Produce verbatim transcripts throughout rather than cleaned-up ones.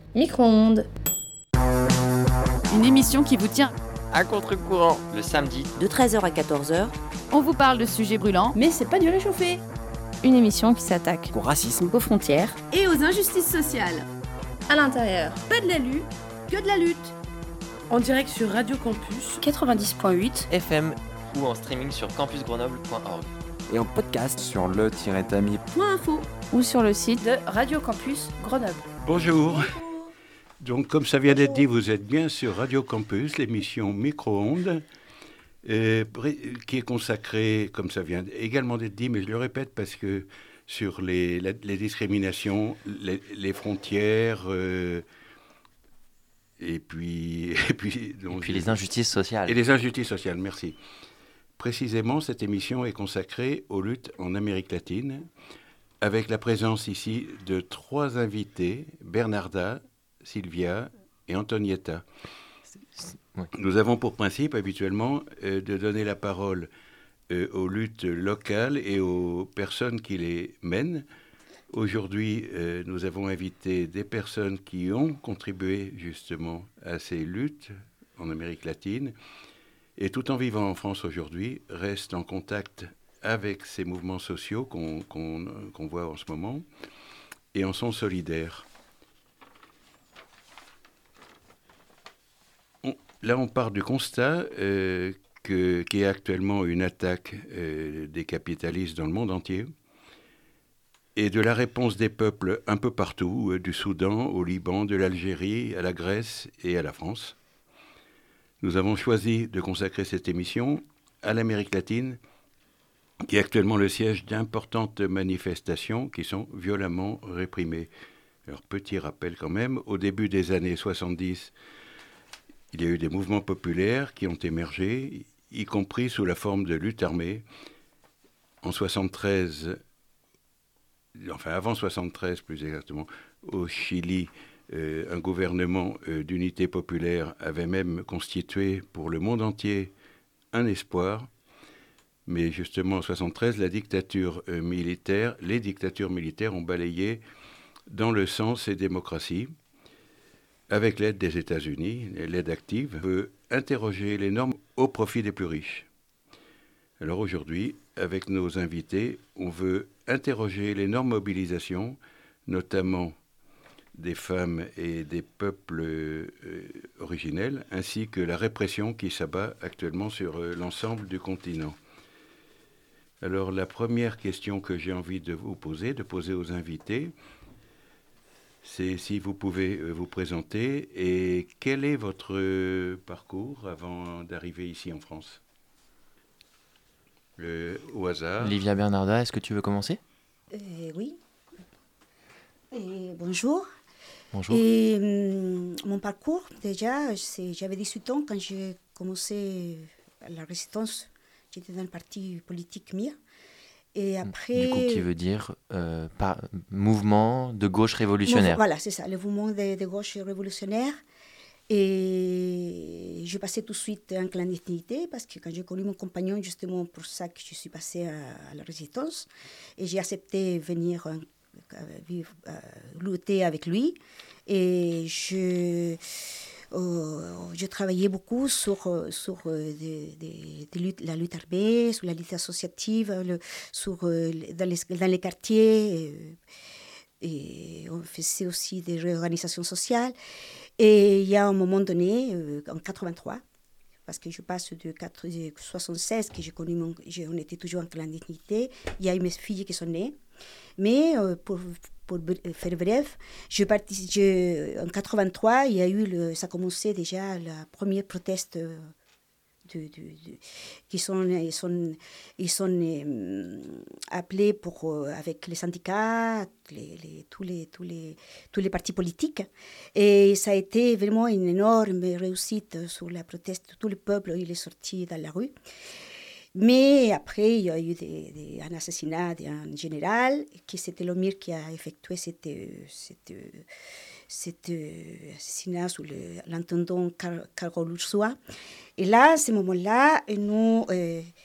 Micro-ondes. Une émission qui vous tient à contre-courant le samedi de treize heures à quatorze heures. On vous parle de sujets brûlants, mais c'est pas du réchauffé. Une émission qui s'attaque au racisme, aux frontières et aux injustices sociales. À l'intérieur, pas de la lutte, que de la lutte. En direct sur Radio Campus quatre-vingt-dix point huit F M ou en streaming sur campus grenoble point org. Et en podcast sur le tiret tami point info ou sur le site de Radio Campus Grenoble. Bonjour. Donc, comme ça vient d'être dit, vous êtes bien sur Radio Campus, l'émission Micro-ondes, euh, qui est consacrée, comme ça vient également d'être dit, mais je le répète parce que sur les, la, les discriminations, les, les frontières, euh, et puis... Et puis, donc, et puis les injustices sociales. Et les injustices sociales, merci. Précisément, cette émission est consacrée aux luttes en Amérique latine, avec la présence ici de trois invités, Bernarda, Sylvia et Antonietta. Oui. Nous avons pour principe habituellement euh, de donner la parole euh, aux luttes locales et aux personnes qui les mènent. Aujourd'hui, euh, nous avons invité des personnes qui ont contribué justement à ces luttes en Amérique latine et tout en vivant en France aujourd'hui, restent en contact avec ces mouvements sociaux qu'on, qu'on, qu'on voit en ce moment et en sont solidaires. Là, on part du constat euh, que, qu'il y a actuellement une attaque euh, des capitalistes dans le monde entier et de la réponse des peuples un peu partout, euh, du Soudan au Liban, de l'Algérie à la Grèce et à la France. Nous avons choisi de consacrer cette émission à l'Amérique latine, qui est actuellement le siège d'importantes manifestations qui sont violemment réprimées. Alors, petit rappel quand même, au début des années soixante-dix, il y a eu des mouvements populaires qui ont émergé, y compris sous la forme de lutte armée. En soixante-treize, enfin avant soixante-treize plus exactement, au Chili, euh, un gouvernement euh, d'unité populaire avait même constitué pour le monde entier un espoir. Mais justement en soixante-treize, la dictature euh, militaire, les dictatures militaires ont balayé dans le sang ces démocraties. Avec l'aide des États-Unis, l'aide active, veut interroger les normes au profit des plus riches. Alors aujourd'hui, avec nos invités, on veut interroger les normes mobilisation, notamment des femmes et des peuples euh, originels, ainsi que la répression qui s'abat actuellement sur euh, l'ensemble du continent. Alors la première question que j'ai envie de vous poser, de poser aux invités, c'est si vous pouvez vous présenter et quel est votre parcours avant d'arriver ici en France ? Le, au hasard. Livia Bernarda, est-ce que tu veux commencer ? euh, Oui. Et bonjour. Bonjour. Et, hum, mon parcours, déjà, c'est, j'avais dix-huit ans quand j'ai commencé la résistance. J'étais dans le parti politique M I R. Et après, du coup, qui veut dire euh, par, mouvement de gauche révolutionnaire. Voilà, c'est ça, le mouvement de, de gauche révolutionnaire. Et je passais tout de suite en clandestinité parce que quand j'ai connu mon compagnon, justement pour ça que je suis passée à, à la résistance. Et j'ai accepté venir euh, vivre, euh, lutter avec lui. Et je... Euh, je travaillais beaucoup sur, sur euh, des, des, des luttes, la lutte armée, sur la lutte associative, le, sur, euh, dans, les, dans les quartiers. Et, et on faisait aussi des réorganisations sociales. Et il y a un moment donné, euh, en quatre-vingt-trois, parce que je passe de soixante-seize, que j'ai connu mon, j'ai, on était toujours en clandestinité, il y a eu mes filles qui sont nées. Mais euh, pour, pour faire bref, je partic- je, en quatre-vingt-trois, il y a eu le, ça a commencé déjà la première proteste de, de, de, qui sont, ils sont, ils sont euh, appelés pour, euh, avec les syndicats, les, les, tous, les, tous, les, tous les partis politiques. Et ça a été vraiment une énorme réussite sur la proteste. Tout le peuple il est sorti dans la rue. Mais après, il y a eu des, des, un assassinat d'un général, qui c'était le M I R qui a effectué cet, cet, cet assassinat sous le, l'intendant Carl Ursoa. Et là, à ce moment-là, nous, euh,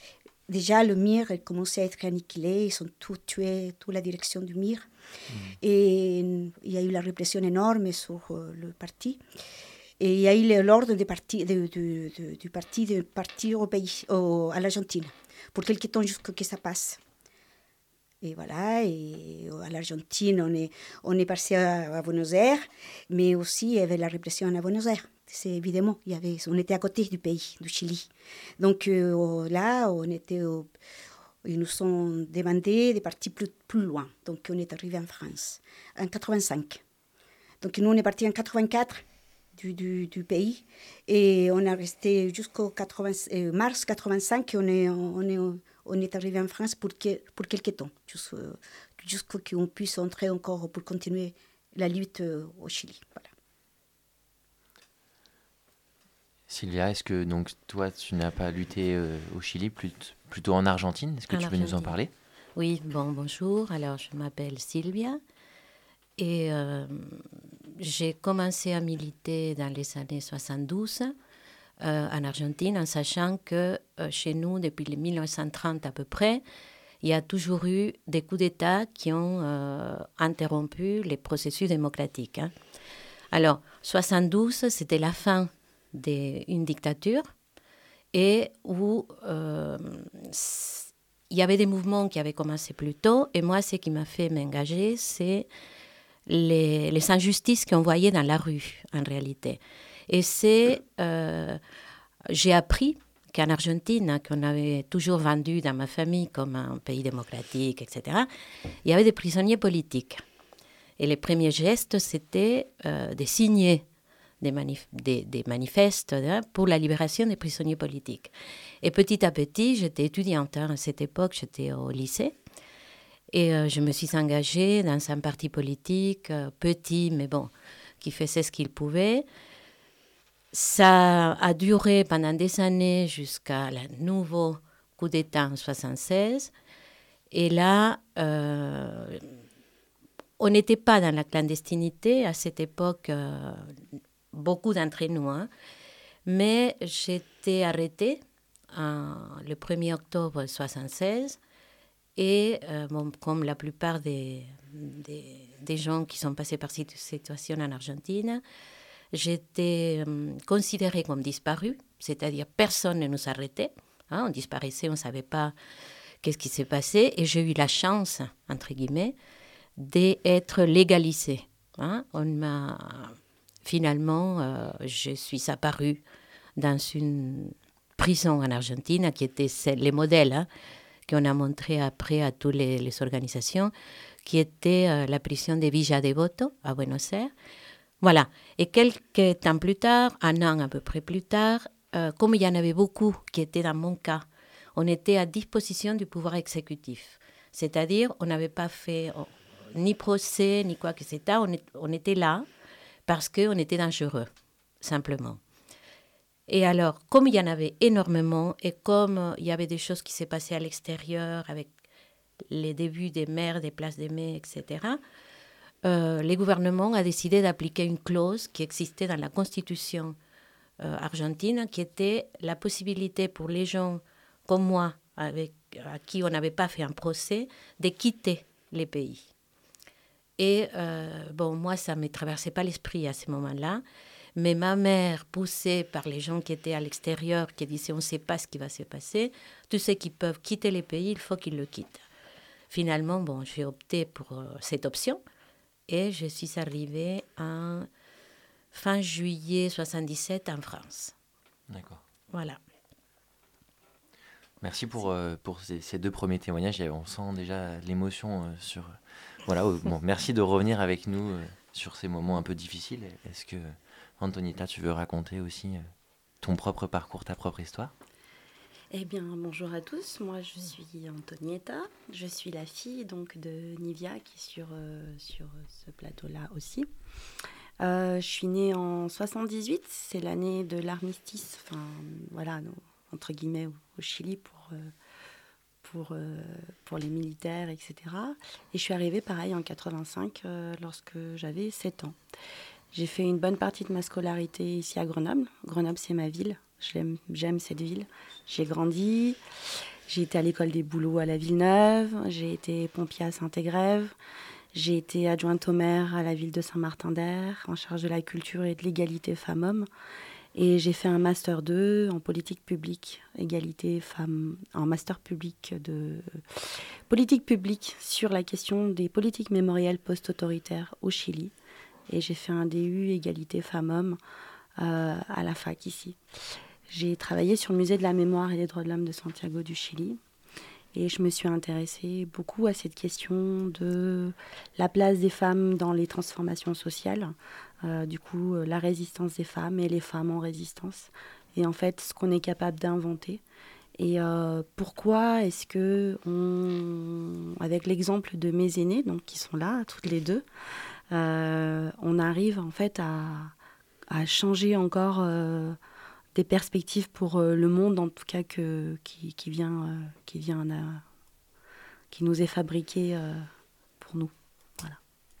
déjà, le M I R commençait à être annihilé. Ils ont tout tué, toute la direction du M I R. Mmh. Et il y a eu la répression énorme sur euh, le parti. Et il y a eu l'ordre du parti, de, de, de, du parti de partir au pays, au, à l'Argentine, pour quelque temps jusqu'à ce que ça passe. Et voilà, et à l'Argentine, on est, on est passé à, à Buenos Aires, mais aussi il y avait la répression à Buenos Aires. C'est évidemment, il y avait, on était à côté du pays, du Chili. Donc euh, là, on était, au, ils nous ont demandé de partir plus, plus loin. Donc on est arrivé en France, en quatre-vingt-cinq. Donc nous, on est partis en quatre-vingt-quatre. Du, du, du pays, et on est resté jusqu'au euh, mars quatre-vingt-cinq, et on est, on est, on est arrivé en France pour, que, pour quelques temps, jusqu'à jusqu'à qu'on puisse entrer encore pour continuer la lutte au Chili. Voilà. Sylvia, est-ce que donc, toi, tu n'as pas lutté euh, au Chili, plutôt en Argentine? Est-ce que en tu Argentine. Peux nous en parler? Oui, bon, bonjour. Alors, je m'appelle Sylvia. Et euh, j'ai commencé à militer dans les années soixante-douze euh, en Argentine, en sachant que euh, chez nous, depuis les mille neuf cent trente à peu près, il y a toujours eu des coups d'État qui ont euh, interrompu les processus démocratiques. Hein. Alors, soixante-douze, c'était la fin d'une dictature et où euh, il y avait des mouvements qui avaient commencé plus tôt. Et moi, ce qui m'a fait m'engager, c'est Les, les injustices qu'on voyait dans la rue, en réalité. Et c'est... Euh, j'ai appris qu'en Argentine, qu'on avait toujours vendu dans ma famille comme un pays démocratique, et cetera, il y avait des prisonniers politiques. Et les premiers gestes, c'était euh, de signer des, manif- des, des manifestes hein, pour la libération des prisonniers politiques. Et petit à petit, j'étais étudiante. Hein, à cette époque, j'étais au lycée. Et euh, je me suis engagée dans un parti politique, euh, petit, mais bon, qui faisait ce qu'il pouvait. Ça a duré pendant des années jusqu'à le nouveau coup d'État en soixante-seize. Et là, euh, on n'était pas dans la clandestinité à cette époque, euh, beaucoup d'entre nous. Hein, mais j'étais arrêtée en, le premier octobre soixante-seize. Et euh, bon, comme la plupart des, des, des gens qui sont passés par cette situation en Argentine, j'étais euh, considérée comme disparue, c'est-à-dire personne ne nous arrêtait. Hein, on disparaissait, on ne savait pas qu'est-ce qui s'est passé. Et j'ai eu la chance, entre guillemets, d'être légalisée. Hein. On m'a, finalement, euh, je suis apparue dans une prison en Argentine qui était celle, les modèles, hein, qu'on a montré après à toutes les, les organisations, qui était euh, la prison de Villa Devoto, à Buenos Aires. Voilà. Et quelques temps plus tard, un an à peu près plus tard, euh, comme il y en avait beaucoup qui étaient dans mon cas, on était à disposition du pouvoir exécutif. C'est-à-dire, on n'avait pas fait oh, ni procès, ni quoi que ce soit. On, on était là parce qu'on était dangereux, simplement. Et alors, comme il y en avait énormément, et comme euh, il y avait des choses qui s'est passées à l'extérieur, avec les débuts des maires, des places des mai, et cetera, euh, le gouvernement a décidé d'appliquer une clause qui existait dans la constitution euh, argentine, qui était la possibilité pour les gens comme moi, avec, à qui on n'avait pas fait un procès, de quitter les pays. Et euh, bon, moi, ça ne me traversait pas l'esprit à ce moment-là. Mais ma mère, poussée par les gens qui étaient à l'extérieur, qui disaient on ne sait pas ce qui va se passer, tous ceux qui peuvent quitter les pays, il faut qu'ils le quittent. Finalement, bon, j'ai opté pour euh, cette option et je suis arrivée en fin juillet soixante-dix-sept en France. D'accord. Voilà. Merci pour, euh, pour ces, ces deux premiers témoignages. On sent déjà l'émotion euh, sur... Voilà, euh, bon, merci de revenir avec nous euh, sur ces moments un peu difficiles. Est-ce que... Antonietta, tu veux raconter aussi ton propre parcours, ta propre histoire? Eh bien, bonjour à tous. Moi, je suis Antonietta. Je suis la fille donc de Nivia qui est sur, euh, sur ce plateau-là aussi. Euh, je suis née en soixante-dix-huit. C'est l'année de l'armistice, enfin, voilà, no, entre guillemets, au, au Chili pour, euh, pour, euh, pour les militaires, et cetera. Et je suis arrivée, pareil, en quatre-vingt-cinq, euh, lorsque j'avais sept ans. J'ai fait une bonne partie de ma scolarité ici à Grenoble. Grenoble, c'est ma ville. J'aime, j'aime cette ville. J'ai grandi. J'ai été à l'école des boulots à la Villeneuve, j'ai été pompier à Saint-Égrève, j'ai été adjointe au maire à la ville de Saint-Martin-d'Air, en charge de la culture et de l'égalité femmes-hommes. Et j'ai fait un master deux en politique publique, égalité femmes, en master public de politique publique sur la question des politiques mémorielles post-autoritaires au Chili. Et j'ai fait un D U égalité femmes-hommes euh, à la fac ici. J'ai travaillé sur le musée de la mémoire et des droits de l'homme de Santiago du Chili. Et je me suis intéressée beaucoup à cette question de la place des femmes dans les transformations sociales. Euh, du coup, euh, la résistance des femmes et les femmes en résistance. Et en fait, ce qu'on est capable d'inventer. Et euh, pourquoi est-ce que, on, avec l'exemple de mes aînées, donc, qui sont là, toutes les deux, euh, on arrive en fait à, à changer encore... Euh, des perspectives pour euh, le monde, en tout cas, que, qui, qui, vient, euh, qui, vient à, qui nous est fabriqué euh, pour nous. Voilà.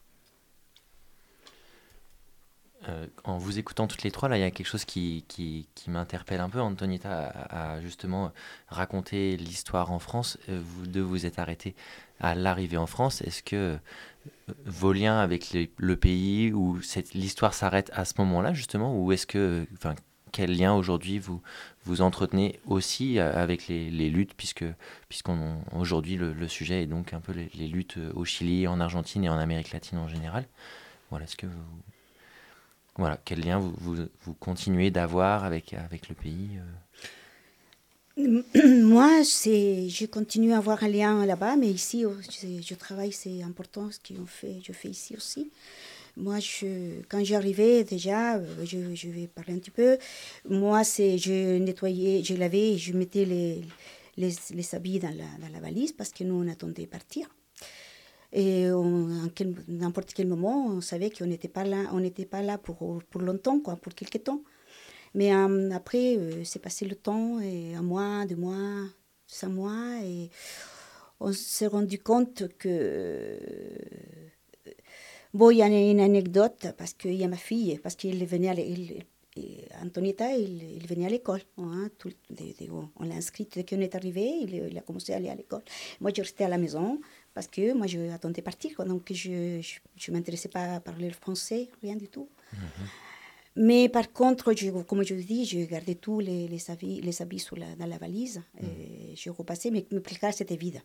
Euh, en vous écoutant toutes les trois, là, il y a quelque chose qui, qui, qui m'interpelle un peu. Antonietta a, a justement raconté l'histoire en France. Vous deux vous êtes arrêtés à l'arrivée en France. Est-ce que vos liens avec les, le pays, ou cette, l'histoire s'arrête à ce moment-là, justement, ou est-ce que... Enfin, quel lien aujourd'hui vous, vous entretenez aussi avec les, les luttes, puisque puisqu'on, aujourd'hui le, le sujet est donc un peu les, les luttes au Chili, en Argentine et en Amérique latine en général. Voilà, est-ce que vous, voilà, quel lien vous, vous, vous continuez d'avoir avec, avec le pays euh... Moi, c'est, je continue à avoir un lien là-bas, mais ici, je, je travaille, c'est important ce qu'on fait, je fais ici aussi. Moi, je, quand j'arrivais déjà, je, je vais parler un petit peu. Moi, c'est, je nettoyais, je lavais, je mettais les, les, les habits dans la, dans la valise parce que nous, on attendait partir. Et on, en quel, n'importe quel moment, on savait qu'on n'était pas là, on n'était pas là pour, pour longtemps, quoi, pour quelques temps. Mais um, après, euh, c'est passé le temps, et un mois, deux mois, cinq mois, et on s'est rendu compte que... Euh, Bon, il y a une anecdote, parce qu'il y a ma fille, parce qu'il venait à l'école, Antonietta, il, il venait à l'école. Hein, tout, de, de, on l'a inscrite dès qu'on est arrivé, il, il a commencé à aller à l'école. Moi, je restais à la maison, parce que moi, je attendais partir, quoi, donc je ne m'intéressais pas à parler le français, rien du tout. Mm-hmm. Mais par contre, je, comme je vous dis, je gardais tous les, les habits, les habits sous la, dans la valise, mm. et je repassais, mais mes placards, c'était vide.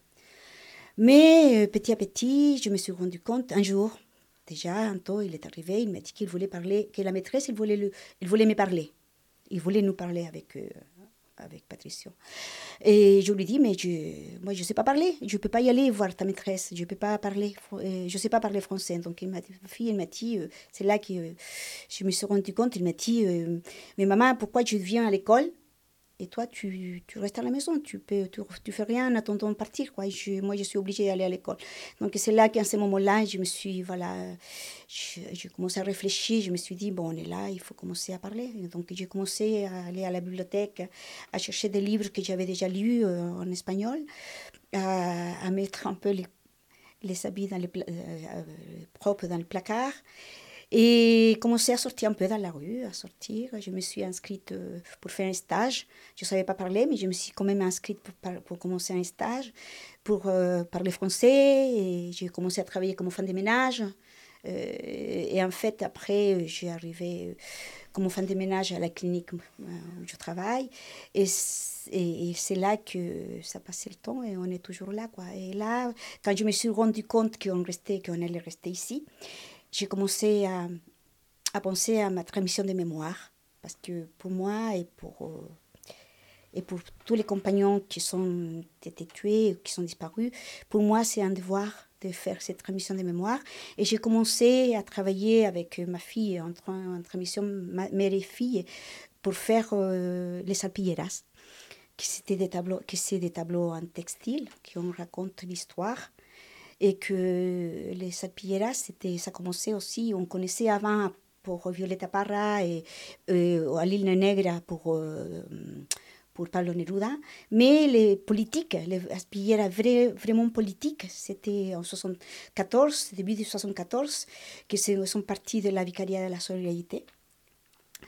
Mais petit à petit, je me suis rendu compte, un jour, déjà, Anto, il est arrivé, il m'a dit qu'il voulait parler, que la maîtresse, il voulait, le, il voulait me parler. Il voulait nous parler avec, euh, avec Patricio. Et je lui dis, mais je, moi, je ne sais pas parler. Je ne peux pas y aller voir ta maîtresse. Je ne peux pas parler, euh, je sais pas parler français. Donc, il m'a dit, fille, il m'a dit, euh, c'est là que euh, je me suis rendu compte, il m'a dit, euh, mais maman, pourquoi tu viens à l'école ? Et toi, tu, tu restes à la maison, tu ne tu, tu fais rien en attendant de partir, quoi. Je, moi, je suis obligée d'aller à l'école. Donc, c'est là qu'à ce moment-là, je me suis, voilà, j'ai commencé à réfléchir. Je me suis dit, bon, on est là, il faut commencer à parler. Et donc, j'ai commencé à aller à la bibliothèque, à chercher des livres que j'avais déjà lus euh, en espagnol, à, à mettre un peu les, les habits dans les, euh, propres dans le placard. Et commencer à sortir un peu dans la rue, à sortir. Je me suis inscrite pour faire un stage. Je ne savais pas parler, mais je me suis quand même inscrite pour, pour commencer un stage, pour euh, parler français. Et j'ai commencé à travailler comme femme de ménage. Euh, et en fait, après, j'ai arrivé comme femme de ménage à la clinique où je travaille. Et, et, et c'est là que ça passait le temps et on est toujours là, quoi. Et là, quand je me suis rendu compte qu'on restait, qu'on allait rester ici, j'ai commencé à, à penser à ma transmission de mémoire, parce que pour moi et pour, euh, et pour tous les compagnons qui sont été tués, qui sont disparus, pour moi c'est un devoir de faire cette transmission de mémoire. Et j'ai commencé à travailler avec ma fille en, en transmission mère et fille pour faire euh, les alpilleras, qui c'était des tableaux, qui c'est des tableaux en textile, qui on raconte l'histoire. Et que les alpilleras, c'était, ça commençait aussi, on connaissait avant pour Violeta Parra et, et à l'île Negra pour, euh, pour Pablo Neruda, mais les politiques, les alpilleras vrais, vraiment politiques, c'était en soixante-quatorze, début de soixante-quatorze, qui sont partis de la Vicariat de la Solidarité.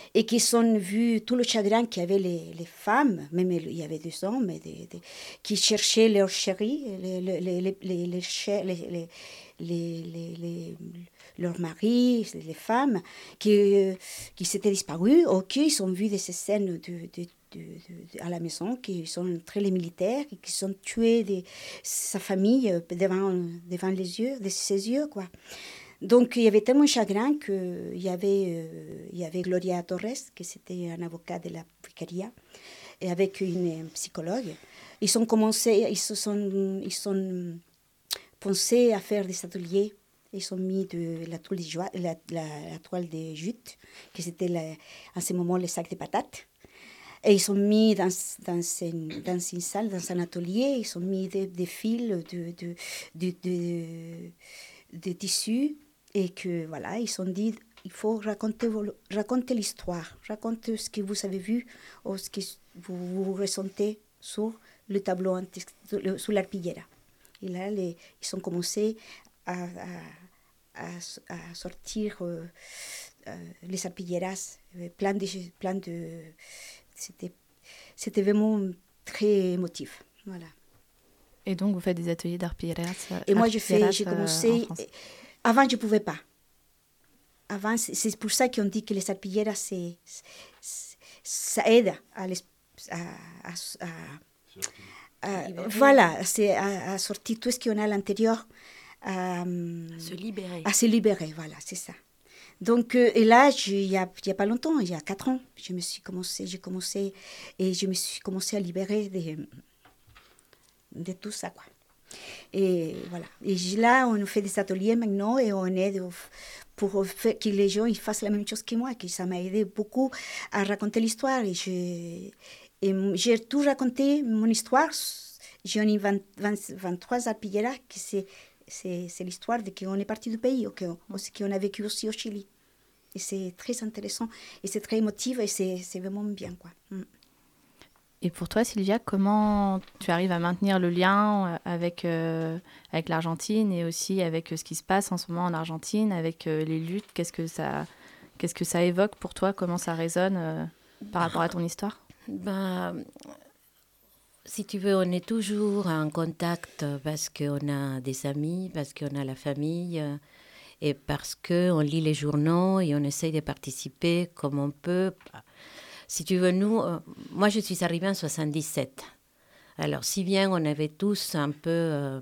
et qui ont vu tout le chagrin qu'avaient les, les femmes, même il y avait des hommes, des, des, qui cherchaient leurs chéris, les, les, les, les, les, les, les, les, les, les, leurs maris, les femmes, qui, qui s'étaient disparus, ou qui ont vu des scènes de, de, de, de, à la maison, qui sont entrés les militaires, qui sont tués de sa famille devant, devant les yeux, de ses yeux, quoi. Donc, il y avait tellement de chagrin qu'il y avait, euh, il y avait Gloria Torres, qui c'était un avocat de la Vicaria, et avec une psychologue. Ils ont commencé, ils se sont, ils sont pensé à faire des ateliers. Ils ont mis de la toile de, joie, la, la, la toile de jute, qui c'était la, à ce moment le sac de patates. Et ils ont mis dans, dans, une, dans une salle, dans un atelier, ils ont mis des, des fils de, de, de, de, de tissus. Et que voilà, ils se sont dit, il faut raconter, raconter l'histoire, raconter ce que vous avez vu ou ce que vous, vous ressentez sur le tableau, sur l'arpillera. Et là, les, ils ont commencé à, à, à, à sortir euh, euh, les arpilleras, plein de, plein de, c'était, c'était vraiment très émotif, voilà. Et donc, vous faites des ateliers d'arpilleras. Et moi, j'ai fait, j'ai commencé. Euh, Avant, je ne pouvais pas. Avant, c'est, c'est pour ça qu'on dit que les arpilleras, c'est, c'est, ça aide à, les, à, à, à, à voilà, c'est à, à sortir tout ce qu'on a à l'intérieur. À, à se libérer. À se libérer, voilà, c'est ça. Donc, euh, et là, je, il n'y a, a pas longtemps, il y a quatre ans, je me suis commencé, j'ai commencé, et je me suis commencé à libérer de, de tout ça, quoi. Et voilà. Et là, on fait des ateliers maintenant et on aide pour faire que les gens ils fassent la même chose que moi, que ça m'a aidé beaucoup à raconter l'histoire. Et, je, et j'ai tout raconté, mon histoire. J'ai eu vingt, vingt, vingt-trois arpilleras, que c'est, c'est, c'est l'histoire de qu'on est parti du pays, ou qu'on, qu'on a vécu aussi au Chili. Et c'est très intéressant, et c'est très émotif, et c'est, c'est vraiment bien, quoi. Mm. Et pour toi, Sylvia, comment tu arrives à maintenir le lien avec, euh, avec l'Argentine et aussi avec ce qui se passe en ce moment en Argentine, avec euh, les luttes? Qu'est-ce que ça, qu'est-ce que ça évoque pour toi? Comment ça résonne euh, par rapport à ton histoire? Ben, si tu veux, on est toujours en contact parce qu'on a des amis, parce qu'on a la famille et parce qu'on lit les journaux et on essaye de participer comme on peut. Si tu veux, nous, euh, moi je suis arrivée en soixante-dix-sept. Alors, si bien on avait tous un peu, euh,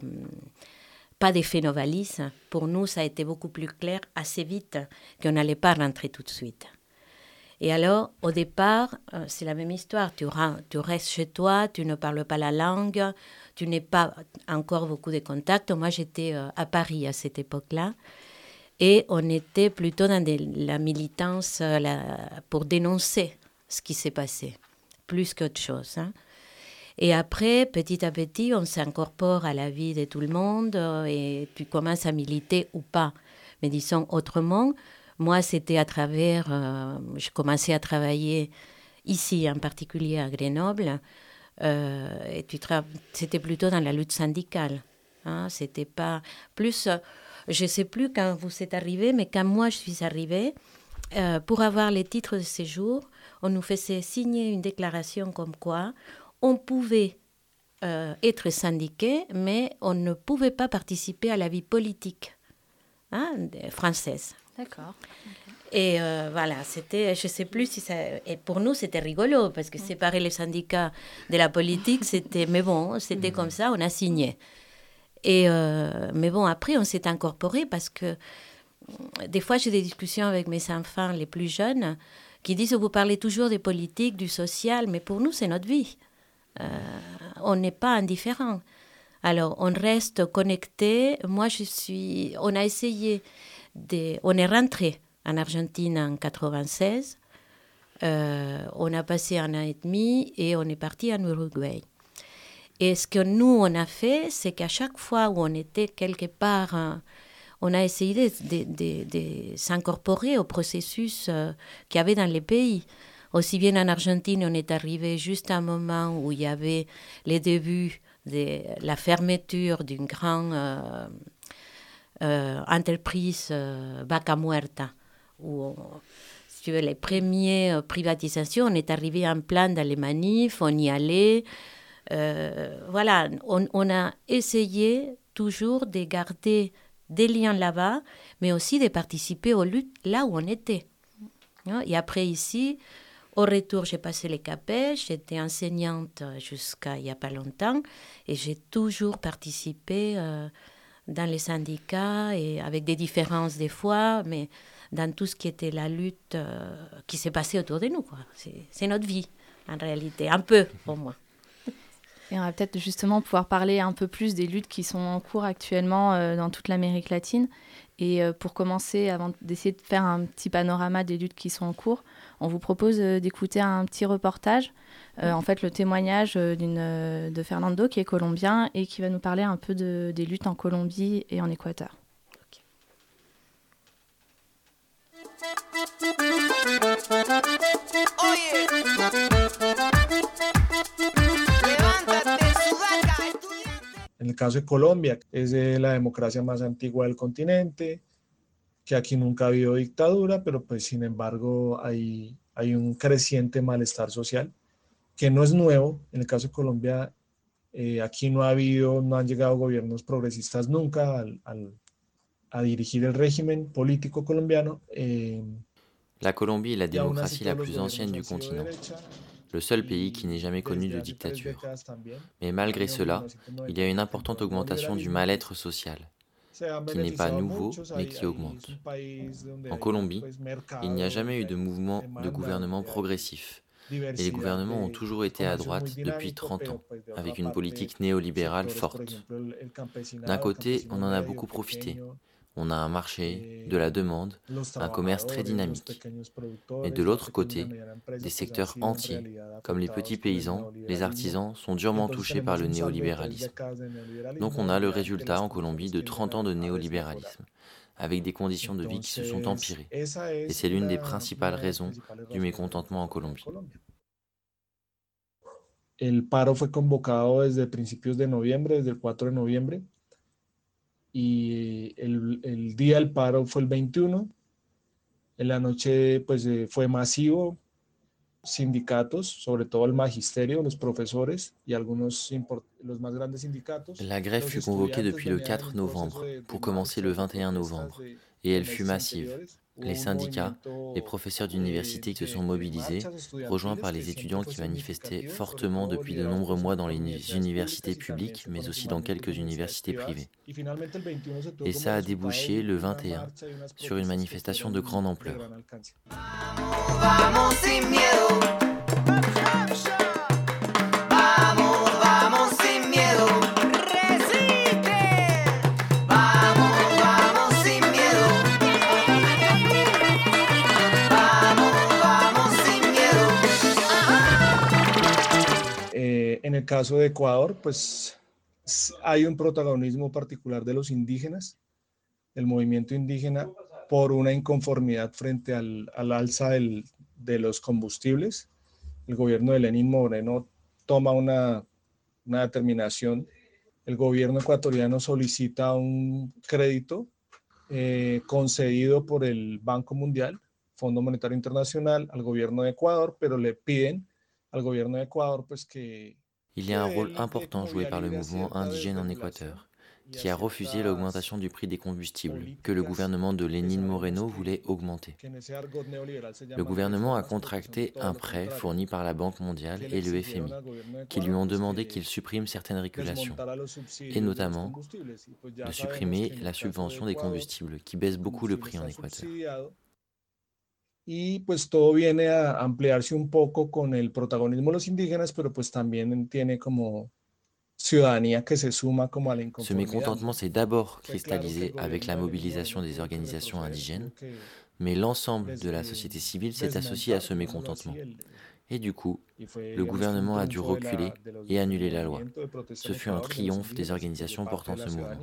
pas d'effet Novalis, pour nous ça a été beaucoup plus clair assez vite qu'on n'allait pas rentrer tout de suite. Et alors, au départ, euh, c'est la même histoire. Tu, tu restes chez toi, tu ne parles pas la langue, tu n'as pas encore beaucoup de contacts. Moi, j'étais euh, à Paris à cette époque-là. Et on était plutôt dans de, la militance euh, la, pour dénoncer ce qui s'est passé, plus qu'autre chose. Hein. Et après, petit à petit, on s'incorpore à la vie de tout le monde euh, et tu commences à militer ou pas. Mais disons autrement, moi, c'était à travers... Euh, je commençais à travailler ici, en particulier à Grenoble, euh, et tu tra- c'était plutôt dans la lutte syndicale. Hein, c'était pas... Plus, euh, je ne sais plus quand vous êtes arrivé, mais quand moi je suis arrivée, euh, pour avoir les titres de séjour, on nous faisait signer une déclaration comme quoi on pouvait euh, être syndiqué, mais on ne pouvait pas participer à la vie politique hein, française. D'accord. Et euh, voilà, c'était, je ne sais plus si ça... Et pour nous, c'était rigolo, parce que séparer les syndicats de la politique, c'était... Mais bon, c'était comme ça, on a signé. Et, euh, mais bon, après, on s'est incorporé, parce que des fois, j'ai des discussions avec mes enfants les plus jeunes, qui disent, vous parlez toujours des politiques, du social, mais pour nous, c'est notre vie. Euh, on n'est pas indifférent. Alors, on reste connecté. Moi, je suis... On a essayé de... On est rentré en Argentine en quatre-vingt-seize. Euh, on a passé un an et demi et on est parti en Uruguay. Et ce que nous, on a fait, c'est qu'à chaque fois où on était quelque part... Hein, on a essayé de, de, de, de s'incorporer au processus euh, qu'il y avait dans les pays. Aussi bien en Argentine, on est arrivé juste à un moment où il y avait les débuts de la fermeture d'une grande euh, euh, entreprise euh, Vaca Muerta où, on, si tu veux, les premières privatisations, on est arrivé en plein dans les manifs, on y allait. Euh, voilà, on, on a essayé toujours de garder des liens là-bas, mais aussi de participer aux luttes là où on était. Et après ici, au retour, j'ai passé les CAPES, j'étais enseignante jusqu'à il n'y a pas longtemps, et j'ai toujours participé euh, dans les syndicats, et avec des différences des fois, mais dans tout ce qui était la lutte euh, qui s'est passée autour de nous, quoi. C'est, c'est notre vie, en réalité, un peu pour moi. Et on va peut-être justement pouvoir parler un peu plus des luttes qui sont en cours actuellement euh, dans toute l'Amérique latine. Et euh, pour commencer, avant d'essayer de faire un petit panorama des luttes qui sont en cours, on vous propose euh, d'écouter un petit reportage, euh, en fait le témoignage euh, d'une, euh, de Fernando qui est colombien et qui va nous parler un peu de, des luttes en Colombie et en Équateur. Okay. En el caso de Colombia, es de la democracia más antigua del continente, que aquí nunca ha habido dictadura, pero pues sin embargo hay, hay un creciente malestar social, que no es nuevo. En el caso de Colombia, eh, aquí no ha habido, no han llegado gobiernos progresistas nunca al, al, a dirigir el régimen político colombiano. Eh, la Colombie est la démocratie la plus ancienne du continent. Le seul pays qui n'ait jamais connu de dictature. Mais malgré cela, il y a une importante augmentation du mal-être social, qui n'est pas nouveau, mais qui augmente. En Colombie, il n'y a jamais eu de mouvement de gouvernement progressif, et les gouvernements ont toujours été à droite depuis trente ans, avec une politique néolibérale forte. D'un côté, on en a beaucoup profité. On a un marché, de la demande, un commerce très dynamique. Mais de l'autre côté, des secteurs entiers, comme les petits paysans, les artisans, sont durement touchés par le néolibéralisme. Donc on a le résultat en Colombie de trente ans de néolibéralisme, avec des conditions de vie qui se sont empirées. Et c'est l'une des principales raisons du mécontentement en Colombie. El paro fue convocado desde principios de noviembre, desde el cuatro de noviembre. Y el, el día del paro fue el veintiuno. En la noche pues, eh, fue masivo, sindicatos, sobre todo el magisterio, los profesores y algunos los más grandes sindicatos. La grève fut convoquée depuis le quatre novembre pour commencer le vingt et un novembre et elle fut massive. Les syndicats, les professeurs d'université qui se sont mobilisés, rejoints par les étudiants qui manifestaient fortement depuis de nombreux mois dans les universités publiques, mais aussi dans quelques universités privées. Et ça a débouché le vingt et un sur une manifestation de grande ampleur. En el caso de Ecuador, pues hay un protagonismo particular de los indígenas, del movimiento indígena, por una inconformidad frente al, al alza del, de los combustibles. El gobierno de Lenín Moreno toma una, una determinación. El gobierno ecuatoriano solicita un crédito eh, concedido por el Banco Mundial, Fondo Monetario Internacional, al gobierno de Ecuador, pero le piden al gobierno de Ecuador pues que Il y a un rôle important joué par le mouvement indigène en Équateur, qui a refusé l'augmentation du prix des combustibles, que le gouvernement de Lénine Moreno voulait augmenter. Le gouvernement a contracté un prêt fourni par la Banque mondiale et le F M I, qui lui ont demandé qu'il supprime certaines régulations, et notamment de supprimer la subvention des combustibles, qui baisse beaucoup le prix en Équateur. Y pues todo viene a ampliarse un poco con el protagonismo de los indígenas, pero pues también tiene como ciudadanía que se suma como a la inconformidad. Ce mécontentement s'est d'abord cristallisé avec la mobilisation des organisations indigènes, mais l'ensemble de la société civile s'est associé à ce mécontentement. Et du coup, le gouvernement a dû reculer et annuler la loi. Ce fut un triomphe des organisations portant ce mouvement.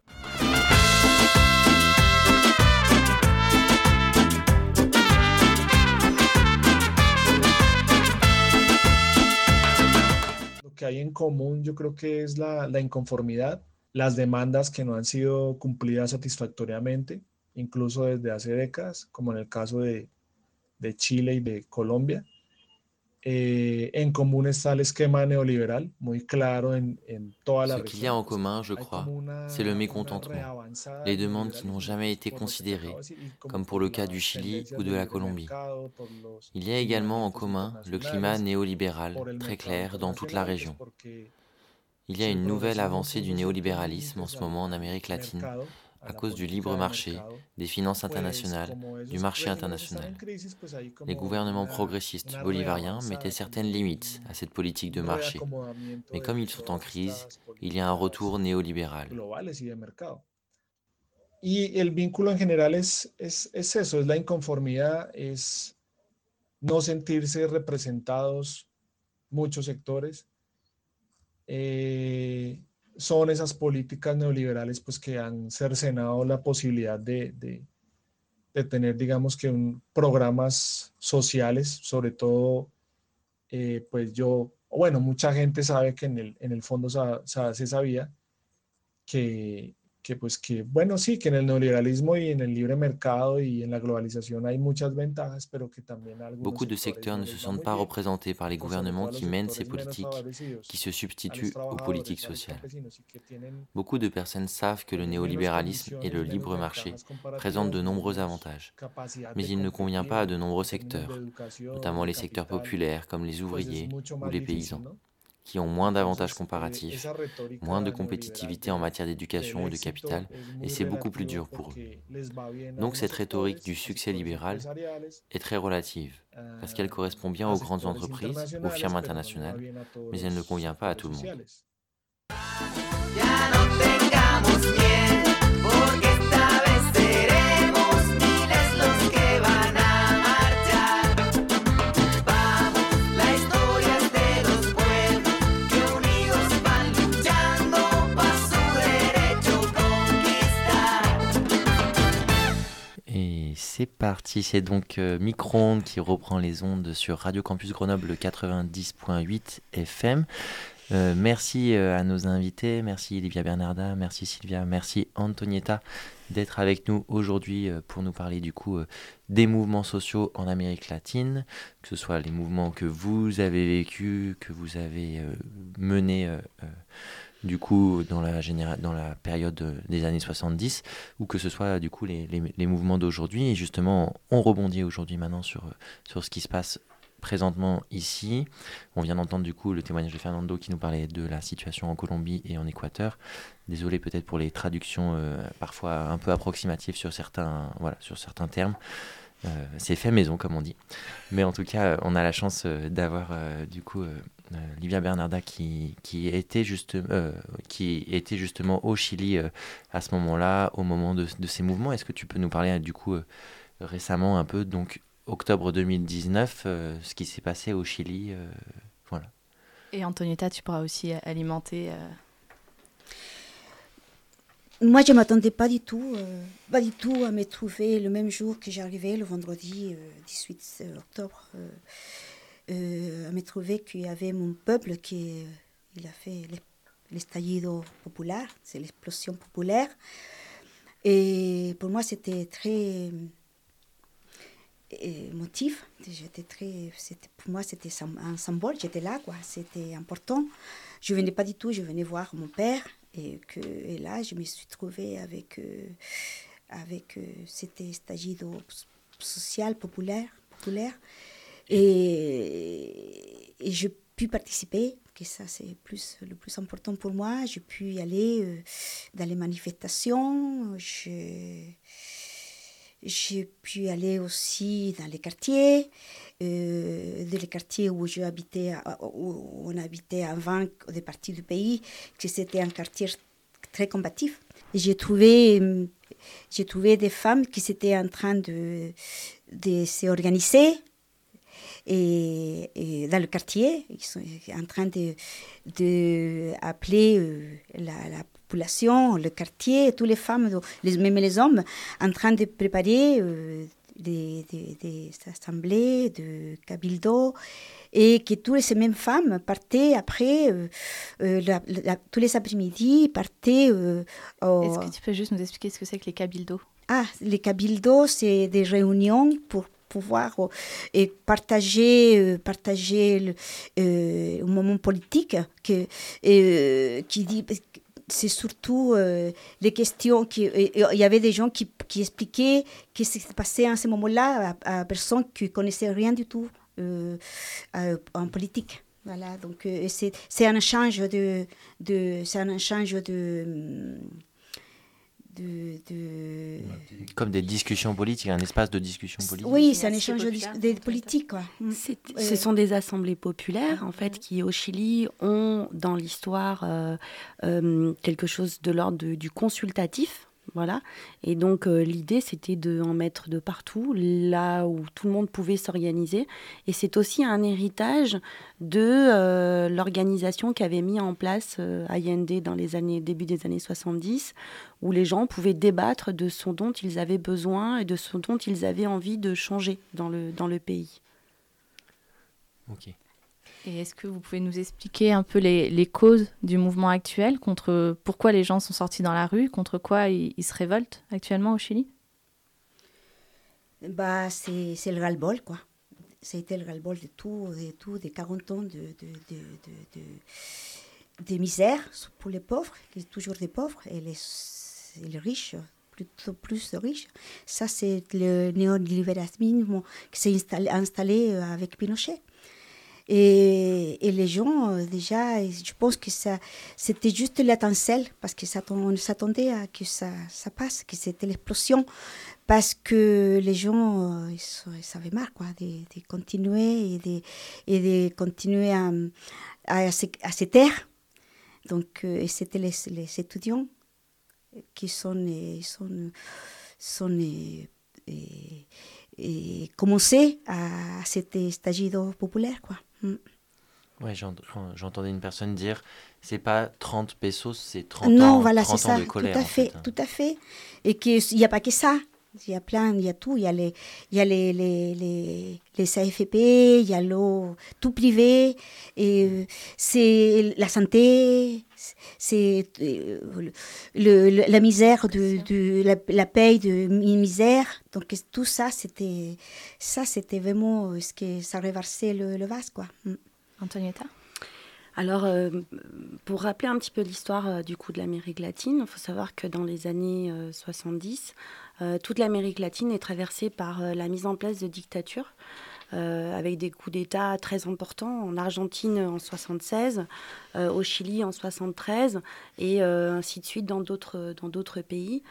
Que hay en común, yo creo que es la, la inconformidad, las demandas que no han sido cumplidas satisfactoriamente, incluso desde hace décadas, como en el caso de, de Chile y de Colombia. Eh, en común está el esquema neoliberal, muy claro en, en toda la Ce qu'il y a en región. commun, je crois, c'est le mécontentement, les demandes qui n'ont jamais été considérées, comme pour le cas du Chili ou de la Colombie. Il y a également en commun le climat néolibéral, très clair dans toute la région. Il y a une nouvelle avancée du néolibéralisme en ce moment en Amérique latine, à cause du libre marché, des finances internationales, du marché international. Les gouvernements progressistes bolivariens mettaient certaines limites à cette politique de marché, mais comme ils sont en crise, il y a un retour néolibéral. Y el vínculo en general es, es, es eso, es la inconformidad, es no sentirse representados muchos sectores. Eh, son esas políticas neoliberales pues, que han cercenado la posibilidad de, de, de tener, digamos que, un, programas sociales, sobre todo, eh, pues yo, bueno, mucha gente sabe que en el, en el fondo sa, sa, se sabía que, que, pues que, bueno, sí, que en el neoliberalismo y en el libre mercado y en la globalización hay muchas ventajas, pero que también algunos Beaucoup de secteurs ne se sentent pas représentés par les gouvernements qui mènent ces politiques, qui se substituent aux politiques sociales. Beaucoup de personnes savent que le néolibéralisme et le libre marché présentent de nombreux avantages, mais il ne convient pas à de nombreux secteurs, notamment les secteurs populaires comme les ouvriers ou les paysans, qui ont moins d'avantages comparatifs, moins de compétitivité en matière d'éducation ou de capital, et c'est beaucoup plus dur pour eux. Donc cette rhétorique du succès libéral est très relative, parce qu'elle correspond bien aux grandes entreprises, aux firmes internationales, mais elle ne convient pas à tout le monde. C'est parti, c'est donc euh, Micro-ondes qui reprend les ondes sur Radio Campus Grenoble quatre-vingt-dix point huit F M. Euh, merci euh, à nos invités, merci Livia Bernarda, merci Sylvia, merci Antonietta d'être avec nous aujourd'hui euh, pour nous parler du coup euh, des mouvements sociaux en Amérique latine, que ce soit les mouvements que vous avez vécus, que vous avez euh, menés euh, euh, du coup dans la, généra- dans la période des années soixante-dix, ou que ce soit du coup les, les, les mouvements d'aujourd'hui. Et justement, on rebondit aujourd'hui maintenant sur, sur ce qui se passe présentement ici. On vient d'entendre du coup le témoignage de Fernando qui nous parlait de la situation en Colombie et en Équateur. Désolé peut-être pour les traductions euh, parfois un peu approximatives sur certains, voilà, sur certains termes. Euh, c'est fait maison comme on dit. Mais en tout cas, on a la chance euh, d'avoir euh, du coup euh, euh, Livia Bernarda qui, qui, était juste, euh, qui était justement au Chili euh, à ce moment-là, au moment de, de ces mouvements. Est-ce que tu peux nous parler du coup euh, récemment un peu, donc octobre deux mille dix-neuf, euh, ce qui s'est passé au Chili, euh, voilà. Et Antonietta, tu pourras aussi alimenter... Euh... Moi, je ne m'attendais pas du tout, euh, pas du tout à me trouver le même jour que j'arrivais, le vendredi euh, dix-huit octobre, euh, euh, à me trouver qu'il y avait mon peuple qui euh, il a fait l'estallido populaire, c'est l'explosion populaire. Et pour moi, c'était très émotif. J'étais très, c'était, pour moi, c'était un symbole. J'étais là, quoi. C'était important. Je ne venais pas du tout, je venais voir mon père. Et, que, et là, je me suis trouvée avec, euh, avec euh, cet estallido social populaire. populaire. Et, et j'ai pu participer, que ça c'est plus, le plus important pour moi. J'ai pu y aller euh, dans les manifestations. Je, j'ai pu aller aussi dans les quartiers, euh, dans les quartiers où, je habitais, où on habitait avant des parties du pays, que c'était un quartier très combatif. Et j'ai trouvé, j'ai trouvé des femmes qui étaient en train de, de s'organiser. Et, et dans le quartier, ils sont en train de, de appeler euh, la, la population, le quartier, toutes les femmes, les, même les hommes, en train de préparer euh, des, des, des assemblées de cabildo, et que toutes ces mêmes femmes partaient après, euh, euh, la, la, tous les après-midi, partaient... Euh, au... Est-ce que tu peux juste nous expliquer ce que c'est que les cabildos ? Ah, les cabildos, c'est des réunions pour pouvoir euh, et partager, euh, partager le, euh, un moment politique que, euh, qui dit... C'est surtout euh, les questions qui... Il y avait des gens qui, qui expliquaient ce qui s'est passé à ce moment-là à, à personnes qui ne connaissaient rien du tout euh, euh, en politique. Voilà, donc euh, c'est, c'est un échange de... de c'est un échange de... De, de... Comme des discussions politiques, un espace de discussion politique. Oui, c'est un échange de, de politique. Quoi. C'est, ce sont des assemblées populaires, en fait, qui au Chili ont dans l'histoire euh, euh, quelque chose de l'ordre de, du consultatif. Voilà. Et donc, euh, l'idée, c'était d'en mettre de partout, là où tout le monde pouvait s'organiser. Et c'est aussi un héritage de euh, l'organisation qu'avait mis en place euh, Allende dans les années, début des années soixante-dix, où les gens pouvaient débattre de ce dont ils avaient besoin et de ce dont ils avaient envie de changer dans le, dans le pays. Ok. Et est-ce que vous pouvez nous expliquer un peu les, les causes du mouvement actuel, contre pourquoi les gens sont sortis dans la rue, contre quoi ils, ils se révoltent actuellement au Chili? Bah, c'est, c'est le ras-le-bol, quoi. C'était le ras-le-bol de tout, de tout, des quarante ans de, de, de, de, de, de misère pour les pauvres, qui sont toujours des pauvres, et les, les riches, plutôt plus riches. Ça, c'est le néolibéralisme qui s'est installé, installé avec Pinochet. Et, et les gens, euh, déjà, je pense que ça, c'était juste l'étincelle, parce qu'on s'attendait à que ça, ça passe, que c'était l'explosion, parce que les gens, euh, ils, ils savaient marre, quoi, de, de continuer et de, et de continuer à, à, à, se, à se taire. Donc, euh, et c'était les, les étudiants qui sont, ils sont, sont et, et, et commencé à, à cet estallido populaire, quoi. Mm. Ouais, j'entendais une personne dire, c'est pas trente pesos, c'est trente non, ans, voilà, trente c'est ans ça, de colère. Tout à fait, en fait, hein. tout à fait. Et qu'il n'y a pas que ça. Il y a plein, il y a tout. Il y a les, il y a les, les, les, les A F P, il y a l'eau, tout privé. Et c'est la santé, c'est le, le, la misère, de, de, la, la paye de misère. Donc tout ça, c'était, ça, c'était vraiment ce que ça reversait le, le vase, quoi. Mm. Antonietta? Alors, euh, pour rappeler un petit peu l'histoire euh, du coup de l'Amérique latine, il faut savoir que dans les années euh, soixante-dix, euh, toute l'Amérique latine est traversée par euh, la mise en place de dictatures, euh, avec des coups d'État très importants, en Argentine en soixante-seize, euh, au Chili en soixante-treize, et euh, ainsi de suite dans d'autres, dans d'autres pays.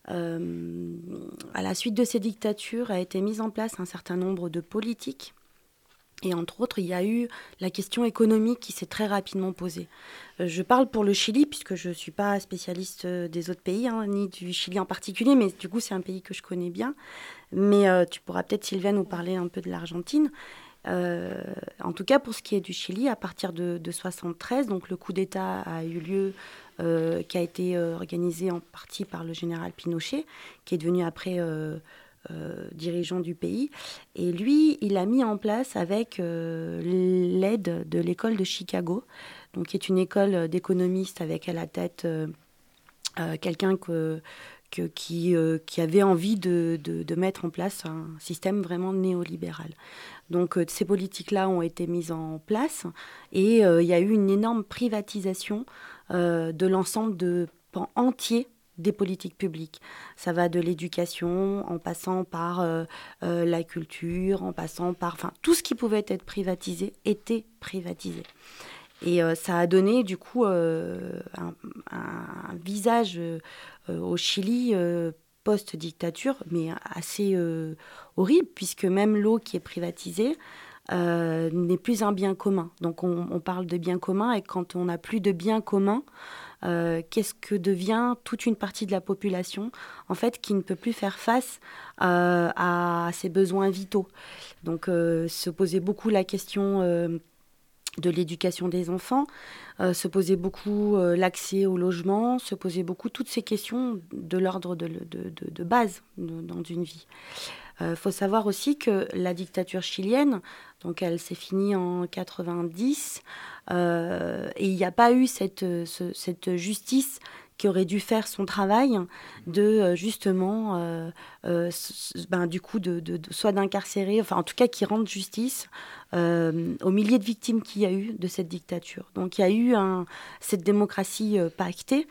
Euh, à la suite de ces dictatures a été mise en place un certain nombre de politiques. Et entre autres, il y a eu la question économique qui s'est très rapidement posée. Euh, je parle pour le Chili, puisque je ne suis pas spécialiste des autres pays, hein, ni du Chili en particulier, mais du coup, c'est un pays que je connais bien. Mais euh, tu pourras peut-être, Sylvia, nous parler un peu de l'Argentine. Euh, en tout cas, pour ce qui est du Chili, à partir de, de soixante-treize, donc le coup d'État a eu lieu, euh, qui a été euh, organisé en partie par le général Pinochet, qui est devenu après... Euh, Euh, dirigeant du pays. Et lui, il a mis en place avec euh, l'aide de l'école de Chicago, donc qui est une école d'économistes avec à la tête euh, euh, quelqu'un que, que, qui, euh, qui avait envie de, de, de mettre en place un système vraiment néolibéral. Donc euh, ces politiques-là ont été mises en place et euh, il y a eu une énorme privatisation euh, de l'ensemble de pans entiers des politiques publiques. Ça va de l'éducation, en passant par euh, euh, la culture, en passant par... Enfin, tout ce qui pouvait être privatisé était privatisé. Et euh, ça a donné, du coup, euh, un, un visage euh, au Chili euh, post-dictature, mais assez euh, horrible, puisque même l'eau qui est privatisée euh, n'est plus un bien commun. Donc, on, on parle de bien commun, et quand on n'a plus de bien commun, Euh, qu'est-ce que devient toute une partie de la population, en fait, qui ne peut plus faire face euh, à ses besoins vitaux. Donc, euh, se posait beaucoup la question euh, de l'éducation des enfants, euh, se posait beaucoup euh, l'accès au logement, se posait beaucoup toutes ces questions de l'ordre de, de, de, de base de, dans une vie. Il euh, faut savoir aussi que la dictature chilienne, donc elle s'est finie en quatre-vingt-dix, euh, et il n'y a pas eu cette, ce, cette justice qui aurait dû faire son travail de euh, justement, euh, euh, ben, du coup, de, de, de, soit d'incarcérer, enfin en tout cas qui rende justice euh, aux milliers de victimes qu'il y a eu de cette dictature. Donc il y a eu un, cette démocratie euh, pactée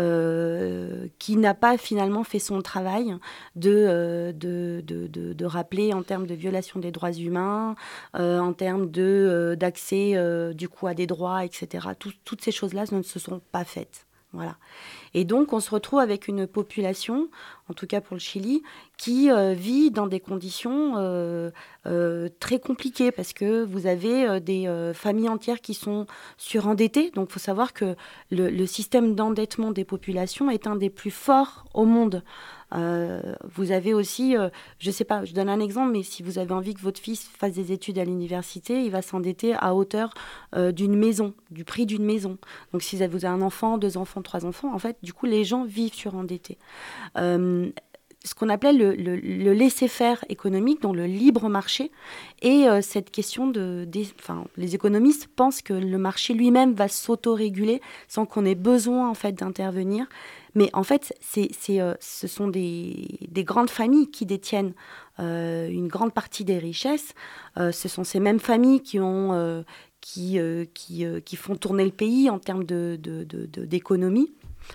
euh, qui n'a pas finalement fait son travail de, euh, de, de, de, de rappeler en termes de violation des droits humains, euh, en termes de, euh, d'accès euh, du coup à des droits, et cetera. Tout, toutes ces choses-là ne se sont pas faites. Voilà. Et donc, on se retrouve avec une population, en tout cas pour le Chili, qui euh, vit dans des conditions euh, euh, très compliquées parce que vous avez euh, des euh, familles entières qui sont surendettées. Donc, il faut savoir que le, le système d'endettement des populations est un des plus forts au monde. Euh, vous avez aussi, euh, je ne sais pas, je donne un exemple, mais si vous avez envie que votre fils fasse des études à l'université, il va s'endetter à hauteur euh, d'une maison, du prix d'une maison. Donc si vous avez un enfant, deux enfants, trois enfants, en fait, du coup, les gens vivent surendettés. Euh, ce qu'on appelait le, le, le laisser-faire économique, donc le libre marché, et euh, cette question de... Des, enfin, les économistes pensent que le marché lui-même va s'autoréguler sans qu'on ait besoin, en fait, d'intervenir. Mais en fait, c'est, c'est, euh, ce sont des, des grandes familles qui détiennent euh, une grande partie des richesses. Euh, ce sont ces mêmes familles qui, ont, euh, qui, euh, qui, euh, qui font tourner le pays en termes de, de, de, de, d'économie.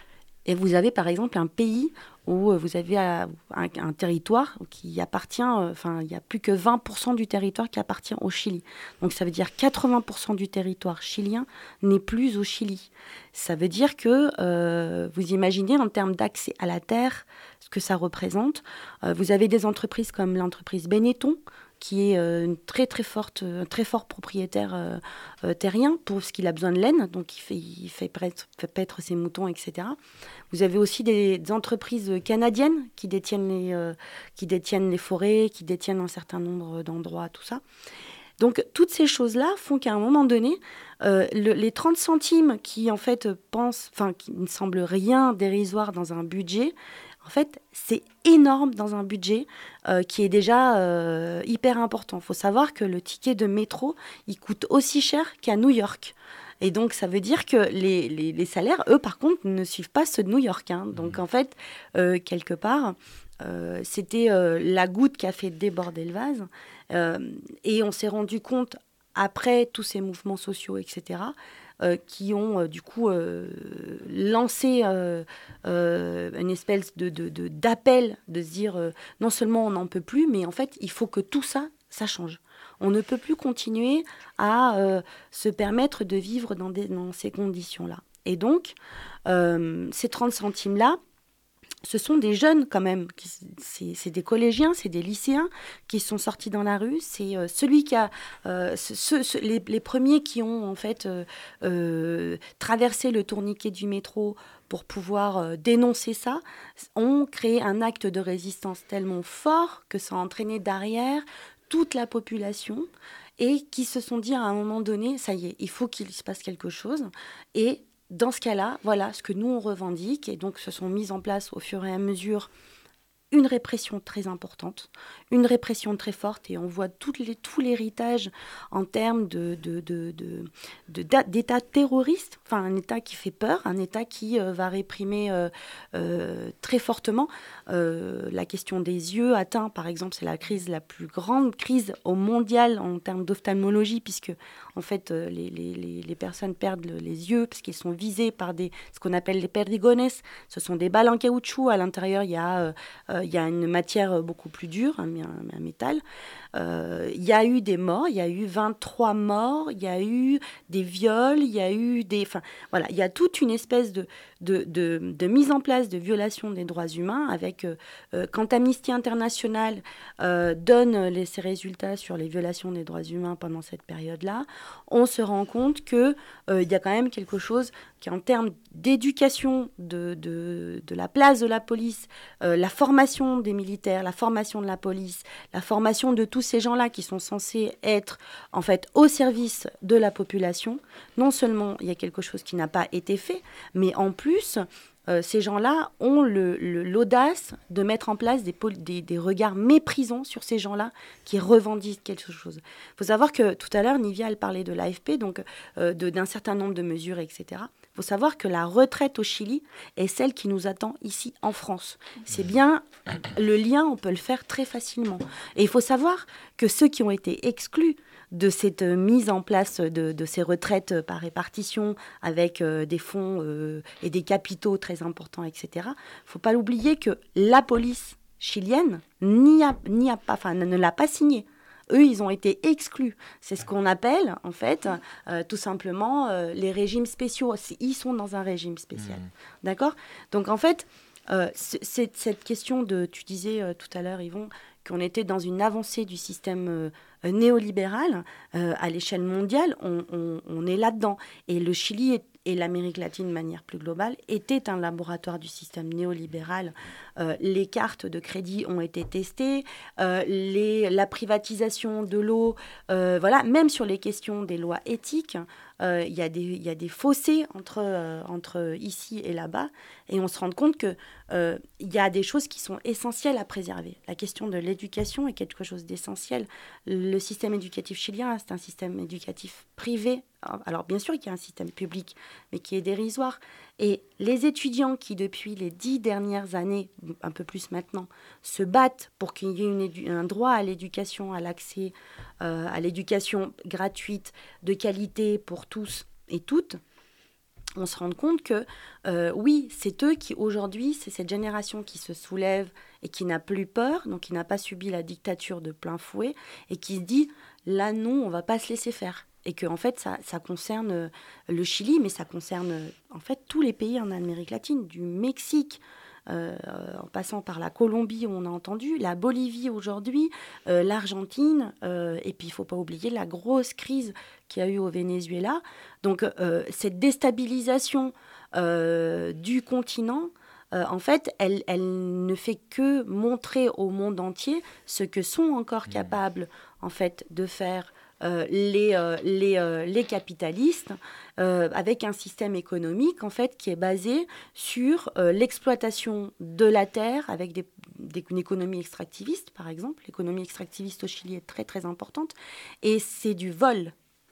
Et vous avez par exemple un pays où vous avez un, un territoire qui appartient, enfin, il n'y a plus que vingt pour cent du territoire qui appartient au Chili. Donc ça veut dire quatre-vingts pour cent du territoire chilien n'est plus au Chili. Ça veut dire que, euh, vous imaginez en termes d'accès à la terre, ce que ça représente. Euh, vous avez des entreprises comme l'entreprise Benetton, qui est euh, une très très forte, un très fort propriétaire euh, euh, terrien, pour ce qu'il a besoin de laine, donc il fait, il fait, paître, fait paître ses moutons, et cetera. Vous avez aussi des, des entreprises canadiennes qui détiennent, les, euh, qui détiennent les forêts, qui détiennent un certain nombre d'endroits, tout ça. Donc toutes ces choses-là font qu'à un moment donné, euh, le, les trente centimes qui en fait pensent, enfin qui ne semblent rien dérisoire dans un budget, en fait, c'est énorme dans un budget euh, qui est déjà euh, hyper important. Il faut savoir que le ticket de métro, il coûte aussi cher qu'à New York. Et donc, ça veut dire que les, les, les salaires, eux, par contre, ne suivent pas ceux de New York. Hein. Donc, en fait, euh, quelque part, euh, c'était euh, la goutte qui a fait déborder le vase. Euh, et on s'est rendu compte, après tous ces mouvements sociaux, et cetera, Euh, qui ont euh, du coup euh, lancé euh, euh, une espèce de, de, de, d'appel de se dire euh, non seulement on n'en peut plus, mais en fait il faut que tout ça, ça change. On ne peut plus continuer à euh, se permettre de vivre dans, des, dans ces conditions-là. Et donc, euh, ces trente centimes-là, ce sont des jeunes quand même, qui, c'est, c'est des collégiens, c'est des lycéens qui sont sortis dans la rue. C'est euh, celui qui a, euh, ce, ce, les, les premiers qui ont en fait euh, euh, traversé le tourniquet du métro pour pouvoir euh, dénoncer ça, ont créé un acte de résistance tellement fort que ça a entraîné derrière toute la population et qui se sont dit à un moment donné, ça y est, il faut qu'il se passe quelque chose. Et dans ce cas-là, voilà ce que nous on revendique, et donc se sont mises en place au fur et à mesure une répression très importante, une répression très forte, et on voit tout, les, tout l'héritage en termes de, de, de, de, de, d'état terroriste, enfin un État qui fait peur, un État qui euh, va réprimer euh, euh, très fortement. Euh, la question des yeux atteint, par exemple, c'est la crise, la plus grande crise au mondial en termes d'ophtalmologie, puisque en fait euh, les, les, les personnes perdent le, les yeux parce qu'ils sont visés par des, ce qu'on appelle les perdigones. Ce sont des balles en caoutchouc. À l'intérieur, il y a euh, il y a une matière beaucoup plus dure, un, un métal. Euh, il y a eu des morts, il y a eu vingt-trois morts, il y a eu des viols, il y a eu des... Enfin, voilà, il y a toute une espèce de, de, de, de mise en place de violation des droits humains avec... Euh, euh, quand Amnesty International euh, donne les, ses résultats sur les violations des droits humains pendant cette période-là, on se rend compte qu'il euh, y a quand même quelque chose qui, en termes d'éducation de, de, de la place de la police, euh, la formation des militaires, la formation de la police, la formation de tous ces gens-là qui sont censés être en fait au service de la population, non seulement il y a quelque chose qui n'a pas été fait, mais en plus, euh, ces gens-là ont le, le, l'audace de mettre en place des, des, des regards méprisants sur ces gens-là qui revendiquent quelque chose. Il faut savoir que tout à l'heure, Nivia, elle parlait de l'A F P, donc euh, de, d'un certain nombre de mesures, et cetera. Il faut savoir que la retraite au Chili est celle qui nous attend ici en France. C'est bien, le lien, on peut le faire très facilement. Et il faut savoir que ceux qui ont été exclus de cette mise en place de, de ces retraites par répartition avec euh, des fonds euh, et des capitaux très importants, et cetera, il ne faut pas l'oublier que la police chilienne n'y a, n'y a pas, enfin, ne l'a pas signé. Eux, ils ont été exclus. C'est ce qu'on appelle, en fait, euh, tout simplement, euh, les régimes spéciaux. Ils sont dans un régime spécial. Mmh. D'accord ? Donc, en fait, euh, c'est, cette question de... Tu disais euh, tout à l'heure, Yvon, qu'on était dans une avancée du système euh, néolibéral. Euh, à l'échelle mondiale, on, on, on est là-dedans. Et le Chili est et l'Amérique latine, de manière plus globale, était un laboratoire du système néolibéral. Euh, les cartes de crédit ont été testées, euh, les, la privatisation de l'eau, euh, voilà, même sur les questions des lois éthiques, il euh, y, y a des fossés entre, euh, entre ici et là-bas, et on se rend compte qu'il euh, y a des choses qui sont essentielles à préserver. La question de l'éducation est quelque chose d'essentiel. Le système éducatif chilien, c'est un système éducatif privé. Alors bien sûr qu'il y a un système public, mais qui est dérisoire. Et les étudiants qui, depuis les dix dernières années, un peu plus maintenant, se battent pour qu'il y ait une édu- un droit à l'éducation, à l'accès euh, à l'éducation gratuite, de qualité pour tous et toutes, on se rend compte que, euh, oui, c'est eux qui, aujourd'hui, c'est cette génération qui se soulève et qui n'a plus peur, donc qui n'a pas subi la dictature de plein fouet, et qui se dit, là, non, on ne va pas se laisser faire. Et que en fait, ça, ça concerne le Chili, mais ça concerne en fait tous les pays en Amérique latine, du Mexique, euh, en passant par la Colombie, où on a entendu, la Bolivie aujourd'hui, euh, l'Argentine, euh, et puis il ne faut pas oublier la grosse crise qu'il y a eu au Venezuela. Donc euh, cette déstabilisation euh, du continent, euh, en fait, elle, elle ne fait que montrer au monde entier ce que sont encore capables en fait de faire Euh, les, euh, les, euh, les capitalistes euh, avec un système économique en fait qui est basé sur euh, l'exploitation de la terre avec des, des, une économie extractiviste par exemple. L'économie extractiviste au Chili est très très importante et c'est du vol.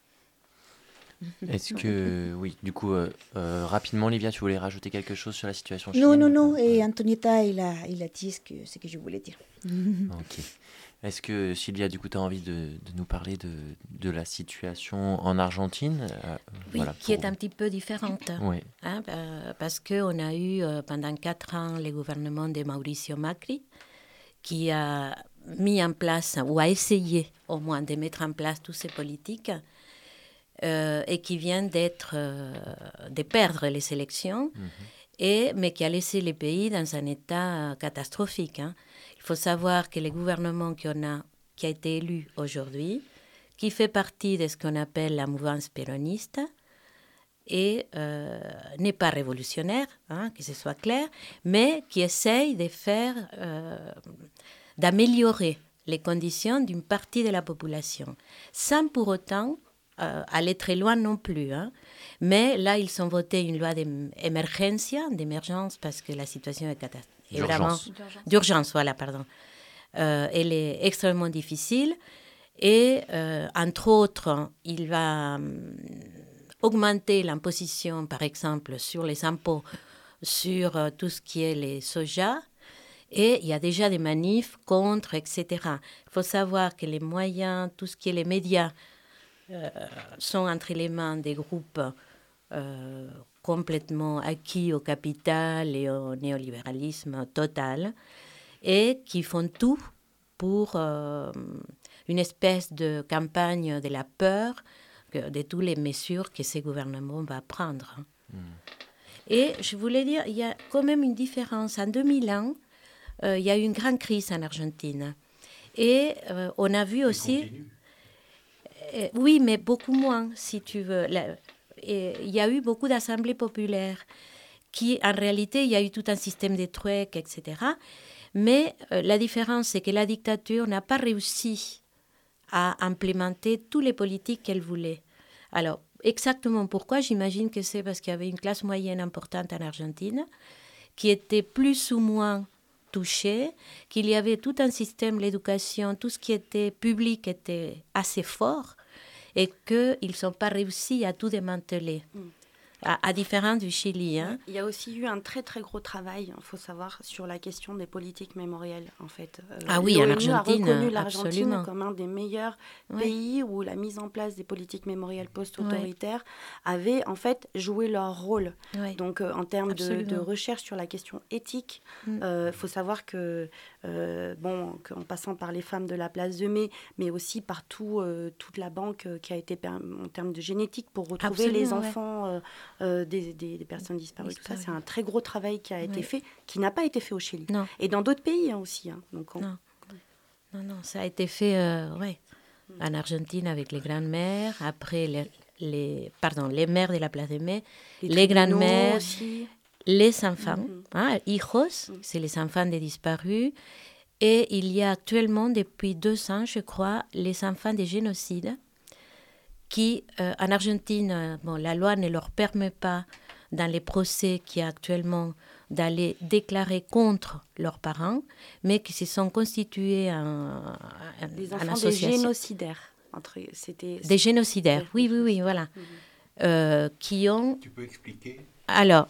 Est-ce que, oui, du coup, euh, euh, rapidement, Livia, tu voulais rajouter quelque chose sur la situation chilienne? Non, non, non, et ouais. Antonietta, il a, il a dit ce que, ce que je voulais dire. Ok. Est-ce que, Sylvia, du coup, tu as envie de, de nous parler de, de la situation en Argentine euh, Oui, voilà, qui pour... est un petit peu différente. Oui. Hein, parce qu'on a eu euh, pendant quatre ans le gouvernement de Mauricio Macri qui a mis en place, ou a essayé au moins de mettre en place toutes ces politiques euh, et qui vient d'être, euh, de perdre les élections, mm-hmm. et, mais qui a laissé le pays dans un état catastrophique. Hein. Il faut savoir que le gouvernement qu'on a, qui a été élu aujourd'hui, qui fait partie de ce qu'on appelle la mouvance péroniste, et euh, n'est pas révolutionnaire, hein, que ce soit clair, mais qui essaye de faire, euh, d'améliorer les conditions d'une partie de la population, sans pour autant euh, aller très loin non plus. Hein. Mais là, ils ont voté une loi d'émergence, d'émergence, parce que la situation est catastrophique. D'urgence. Vraiment, d'urgence, voilà, pardon. Euh, elle est extrêmement difficile et, euh, entre autres, il va euh, augmenter l'imposition, par exemple, sur les impôts, sur euh, tout ce qui est les soja, et il y a déjà des manifs contre, et cetera. Il faut savoir que les moyens, tout ce qui est les médias, euh, sont entre les mains des groupes euh, complètement acquis au capital et au néolibéralisme total, et qui font tout pour euh, une espèce de campagne de la peur de toutes les mesures que ce gouvernement va prendre. Mm. Et je voulais dire, il y a quand même une différence. En deux mille un, euh, il y a eu une grande crise en Argentine. Et euh, on a vu aussi... Euh, oui, mais beaucoup moins, si tu veux. La, et il y a eu beaucoup d'assemblées populaires qui, en réalité, il y a eu tout un système de trucs, et cetera. Mais euh, la différence, c'est que la dictature n'a pas réussi à implémenter toutes les politiques qu'elle voulait. Alors, exactement pourquoi? J'imagine que c'est parce qu'il y avait une classe moyenne importante en Argentine qui était plus ou moins touchée, qu'il y avait tout un système, l'éducation, tout ce qui était public était assez fort, et qu'ils n'ont pas réussi à tout démanteler. Mm. à, à différence du Chili. Hein. Il y a aussi eu un très très gros travail, il faut savoir, sur la question des politiques mémorielles en fait. Euh, ah oui, l'O N U en Argentine, a reconnu l'Argentine absolument. comme un des meilleurs ouais. pays où la mise en place des politiques mémorielles post-autoritaires ouais. avait en fait joué leur rôle. Ouais. Donc euh, en termes de, de recherche sur la question éthique, il mm. euh, faut savoir que, euh, bon, qu'en passant par les femmes de la place de Mai, mais aussi par tout, euh, toute la banque qui a été per- en termes de génétique pour retrouver absolument, les enfants ouais. euh, euh, des, des, des personnes disparues. Tout ça, c'est un très gros travail qui a été ouais. fait, qui n'a pas été fait au Chili. Non. Et dans d'autres pays hein, aussi. Hein. Donc, on... non. non, non, ça a été fait euh, ouais, mm. en Argentine avec les grandes-mères, après les, les, pardon, les mères de la place de Mai, les, les grandes-mères, aussi. Les enfants, mm-hmm. hein, hijos, mm. c'est les enfants des disparus. Et il y a actuellement, depuis deux ans, je crois, les enfants des génocides qui, euh, en Argentine, bon, la loi ne leur permet pas, dans les procès qu'il y a actuellement, d'aller déclarer contre leurs parents, mais qui se sont constitués en, en, des en enfants association. Des génocidaires. Entre, c'était, des génocidaires, oui, oui, oui, voilà. Mm-hmm. Euh, qui ont... Tu peux expliquer ? Alors,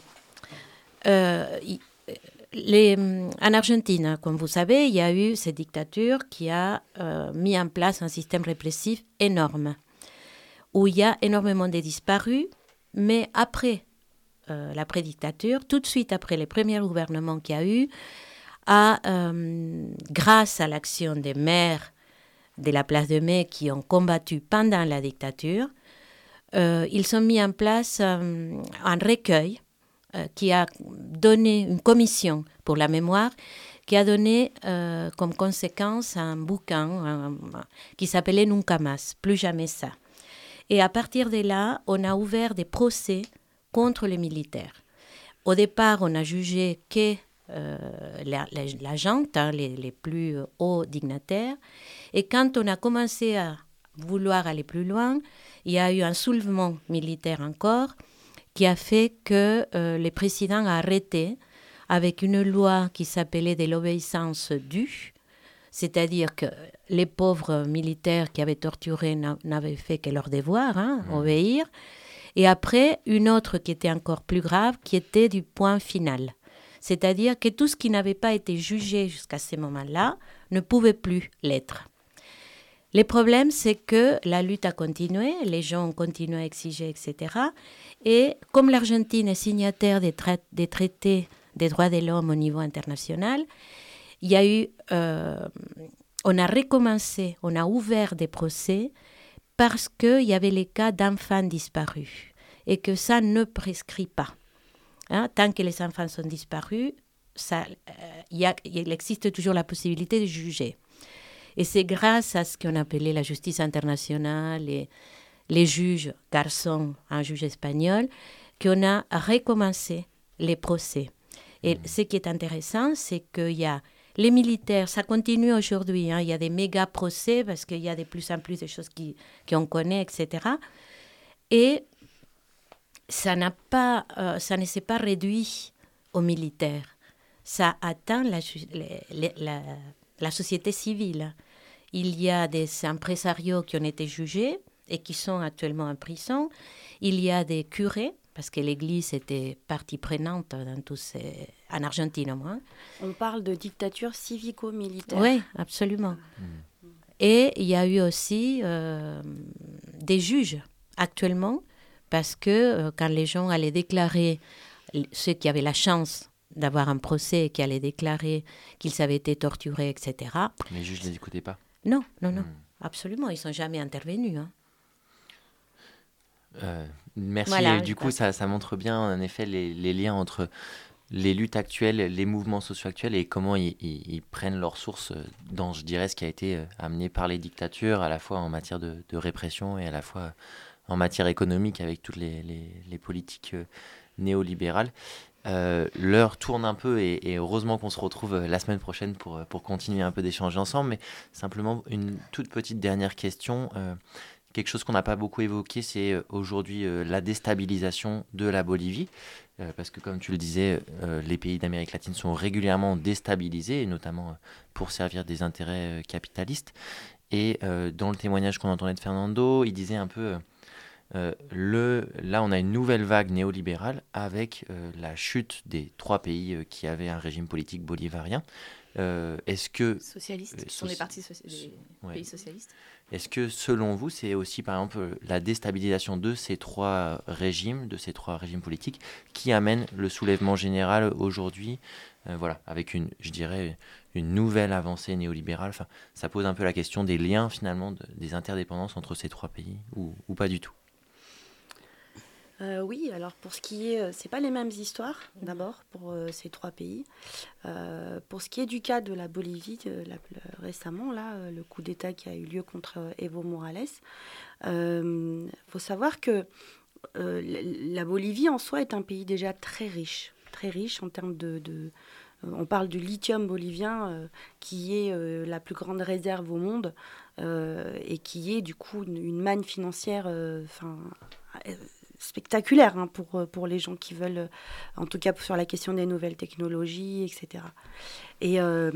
euh, y, les, en Argentine, comme vous savez, il y a eu cette dictature qui a euh, mis en place un système répressif énorme, où il y a énormément de disparus, mais après euh, l'après-dictature, tout de suite après les premiers gouvernements qu'il y a eu, à, euh, grâce à l'action des maires de la place de Mai qui ont combattu pendant la dictature, euh, ils ont mis en place euh, un recueil euh, qui a donné une commission pour la mémoire, qui a donné euh, comme conséquence un bouquin un, qui s'appelait Nunca Más, plus jamais ça. Et à partir de là, on a ouvert des procès contre les militaires. Au départ, on a jugé que euh, la, la, la gente, hein, les, les plus hauts dignitaires. Et quand on a commencé à vouloir aller plus loin, il y a eu un soulèvement militaire encore qui a fait que euh, le président a arrêté avec une loi qui s'appelait de l'obéissance due, c'est-à-dire que les pauvres militaires qui avaient torturé n'avaient fait que leur devoir, hein, mmh. obéir. Et après, une autre qui était encore plus grave, qui était du point final. C'est-à-dire que tout ce qui n'avait pas été jugé jusqu'à ce moment-là ne pouvait plus l'être. Le problème, c'est que la lutte a continué, les gens ont continué à exiger, et cetera. Et comme l'Argentine est signataire des, tra- des traités des droits de l'homme au niveau international, il y a eu, euh, on a recommencé, on a ouvert des procès parce qu'il y avait les cas d'enfants disparus et que ça ne prescrit pas. Hein, tant que les enfants sont disparus, ça, euh, y a, il existe toujours la possibilité de juger. Et c'est grâce à ce qu'on appelait la justice internationale et les juges garçons, un juge espagnol, qu'on a recommencé les procès. Et mmh. ce qui est intéressant, c'est qu'il y a les militaires, ça continue aujourd'hui, hein, il y a des méga procès parce qu'il y a de plus en plus de choses qui, qu'on connaît, et cetera. Et ça, n'a pas, euh, ça ne s'est pas réduit aux militaires. Ça atteint la, la, la, la société civile. Il y a des impresarios qui ont été jugés et qui sont actuellement en prison. Il y a des curés, parce que l'Église était partie prenante dans tous ces... en Argentine au moins. On parle de dictature civico-militaire. Oui, absolument. Mmh. Et il y a eu aussi euh, des juges actuellement, parce que euh, quand les gens allaient déclarer, ceux qui avaient la chance d'avoir un procès, qui allaient déclarer qu'ils avaient été torturés, et cetera. Les juges ne les écoutaient pas ? Non, non, non, mmh. absolument, ils ne sont jamais intervenus. Hein. Euh, merci. Voilà, du coup, ça, ça montre bien, en effet, les, les liens entre les luttes actuelles, les mouvements sociaux actuels et comment ils, ils, ils prennent leur source dans, je dirais, ce qui a été amené par les dictatures, à la fois en matière de, de répression et à la fois en matière économique avec toutes les, les, les politiques néolibérales. Euh, l'heure tourne un peu et, et heureusement qu'on se retrouve la semaine prochaine pour, pour continuer un peu d'échanger ensemble, mais simplement une toute petite dernière question. Euh, quelque chose qu'on n'a pas beaucoup évoqué, c'est aujourd'hui euh, la déstabilisation de la Bolivie, euh, parce que comme tu le disais, euh, les pays d'Amérique latine sont régulièrement déstabilisés, et notamment pour servir des intérêts euh, capitalistes. Et euh, dans le témoignage qu'on entendait de Fernando, il disait un peu... Euh, le, là, on a une nouvelle vague néolibérale avec euh, la chute des trois pays euh, qui avaient un régime politique bolivarien. Euh, est-ce que socialistes, euh, qui sont des soci- partis soci- des ouais. pays socialistes. Est-ce que, selon vous, c'est aussi, par exemple, la déstabilisation de ces trois régimes, de ces trois régimes politiques, qui amène le soulèvement général aujourd'hui, euh, voilà, avec une, je dirais, une nouvelle avancée néolibérale. Enfin, ça pose un peu la question des liens, finalement, de, des interdépendances entre ces trois pays, ou, ou pas du tout. Euh, oui, alors pour ce qui est, euh, c'est pas les mêmes histoires d'abord pour euh, ces trois pays. Euh, pour ce qui est du cas de la Bolivie, euh, la, le, récemment là, euh, le coup d'État qui a eu lieu contre euh, Evo Morales, il euh, faut savoir que euh, la Bolivie en soi est un pays déjà très riche, très riche en termes de, de euh, on parle du lithium bolivien euh, qui est euh, la plus grande réserve au monde euh, et qui est du coup une, une manne financière, enfin. Euh, spectaculaire hein, pour, pour les gens qui veulent, en tout cas sur la question des nouvelles technologies, et cetera. Et euh,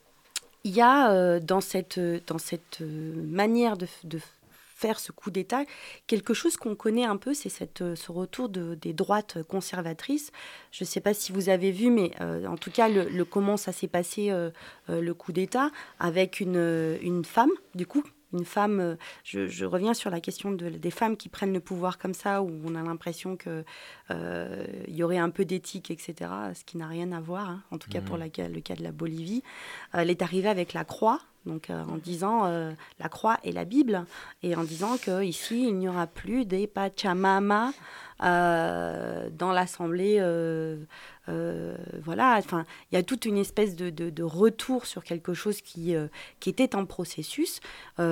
il y a euh, dans cette, dans cette manière de, de faire ce coup d'État quelque chose qu'on connaît un peu, c'est cette, ce retour de, des droites conservatrices. Je ne sais pas si vous avez vu, mais euh, en tout cas, le, le, comment ça s'est passé, euh, euh, le coup d'État, avec une, une femme, du coup, une femme, je, je reviens sur la question de, des femmes qui prennent le pouvoir comme ça, où on a l'impression qu'il euh, y aurait un peu d'éthique, et cetera, ce qui n'a rien à voir, hein, en tout cas mmh. pour la, le cas de la Bolivie. Euh, elle est arrivée avec la croix, donc euh, en disant euh, la croix et la Bible, et en disant qu'ici, il n'y aura plus des Pachamama euh, dans l'Assemblée. Euh, euh, voilà, enfin, il y a toute une espèce de, de, de retour sur quelque chose qui, euh, qui était en processus.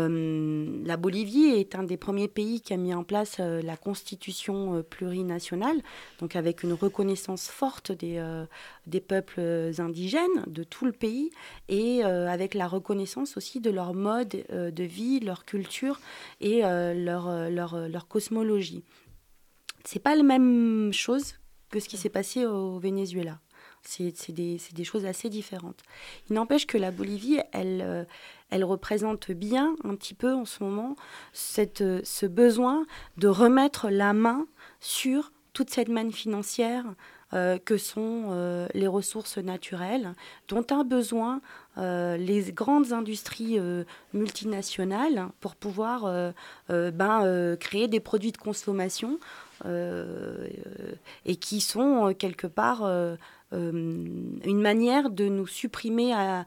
Euh, la Bolivie est un des premiers pays qui a mis en place euh, la constitution euh, plurinationale, donc avec une reconnaissance forte des, euh, des peuples indigènes de tout le pays, et euh, avec la reconnaissance aussi de leur mode euh, de vie, leur culture et euh, leur, leur, leur cosmologie. C'est pas la même chose que ce qui s'est passé au Venezuela. C'est, c'est, des, c'est des choses assez différentes. Il n'empêche que la Bolivie, elle, euh, elle représente bien un petit peu en ce moment cette, ce besoin de remettre la main sur toute cette manne financière euh, que sont euh, les ressources naturelles, dont a besoin euh, les grandes industries euh, multinationales pour pouvoir euh, euh, ben, euh, créer des produits de consommation Euh, et qui sont euh, quelque part euh, euh, une manière de nous supprimer à,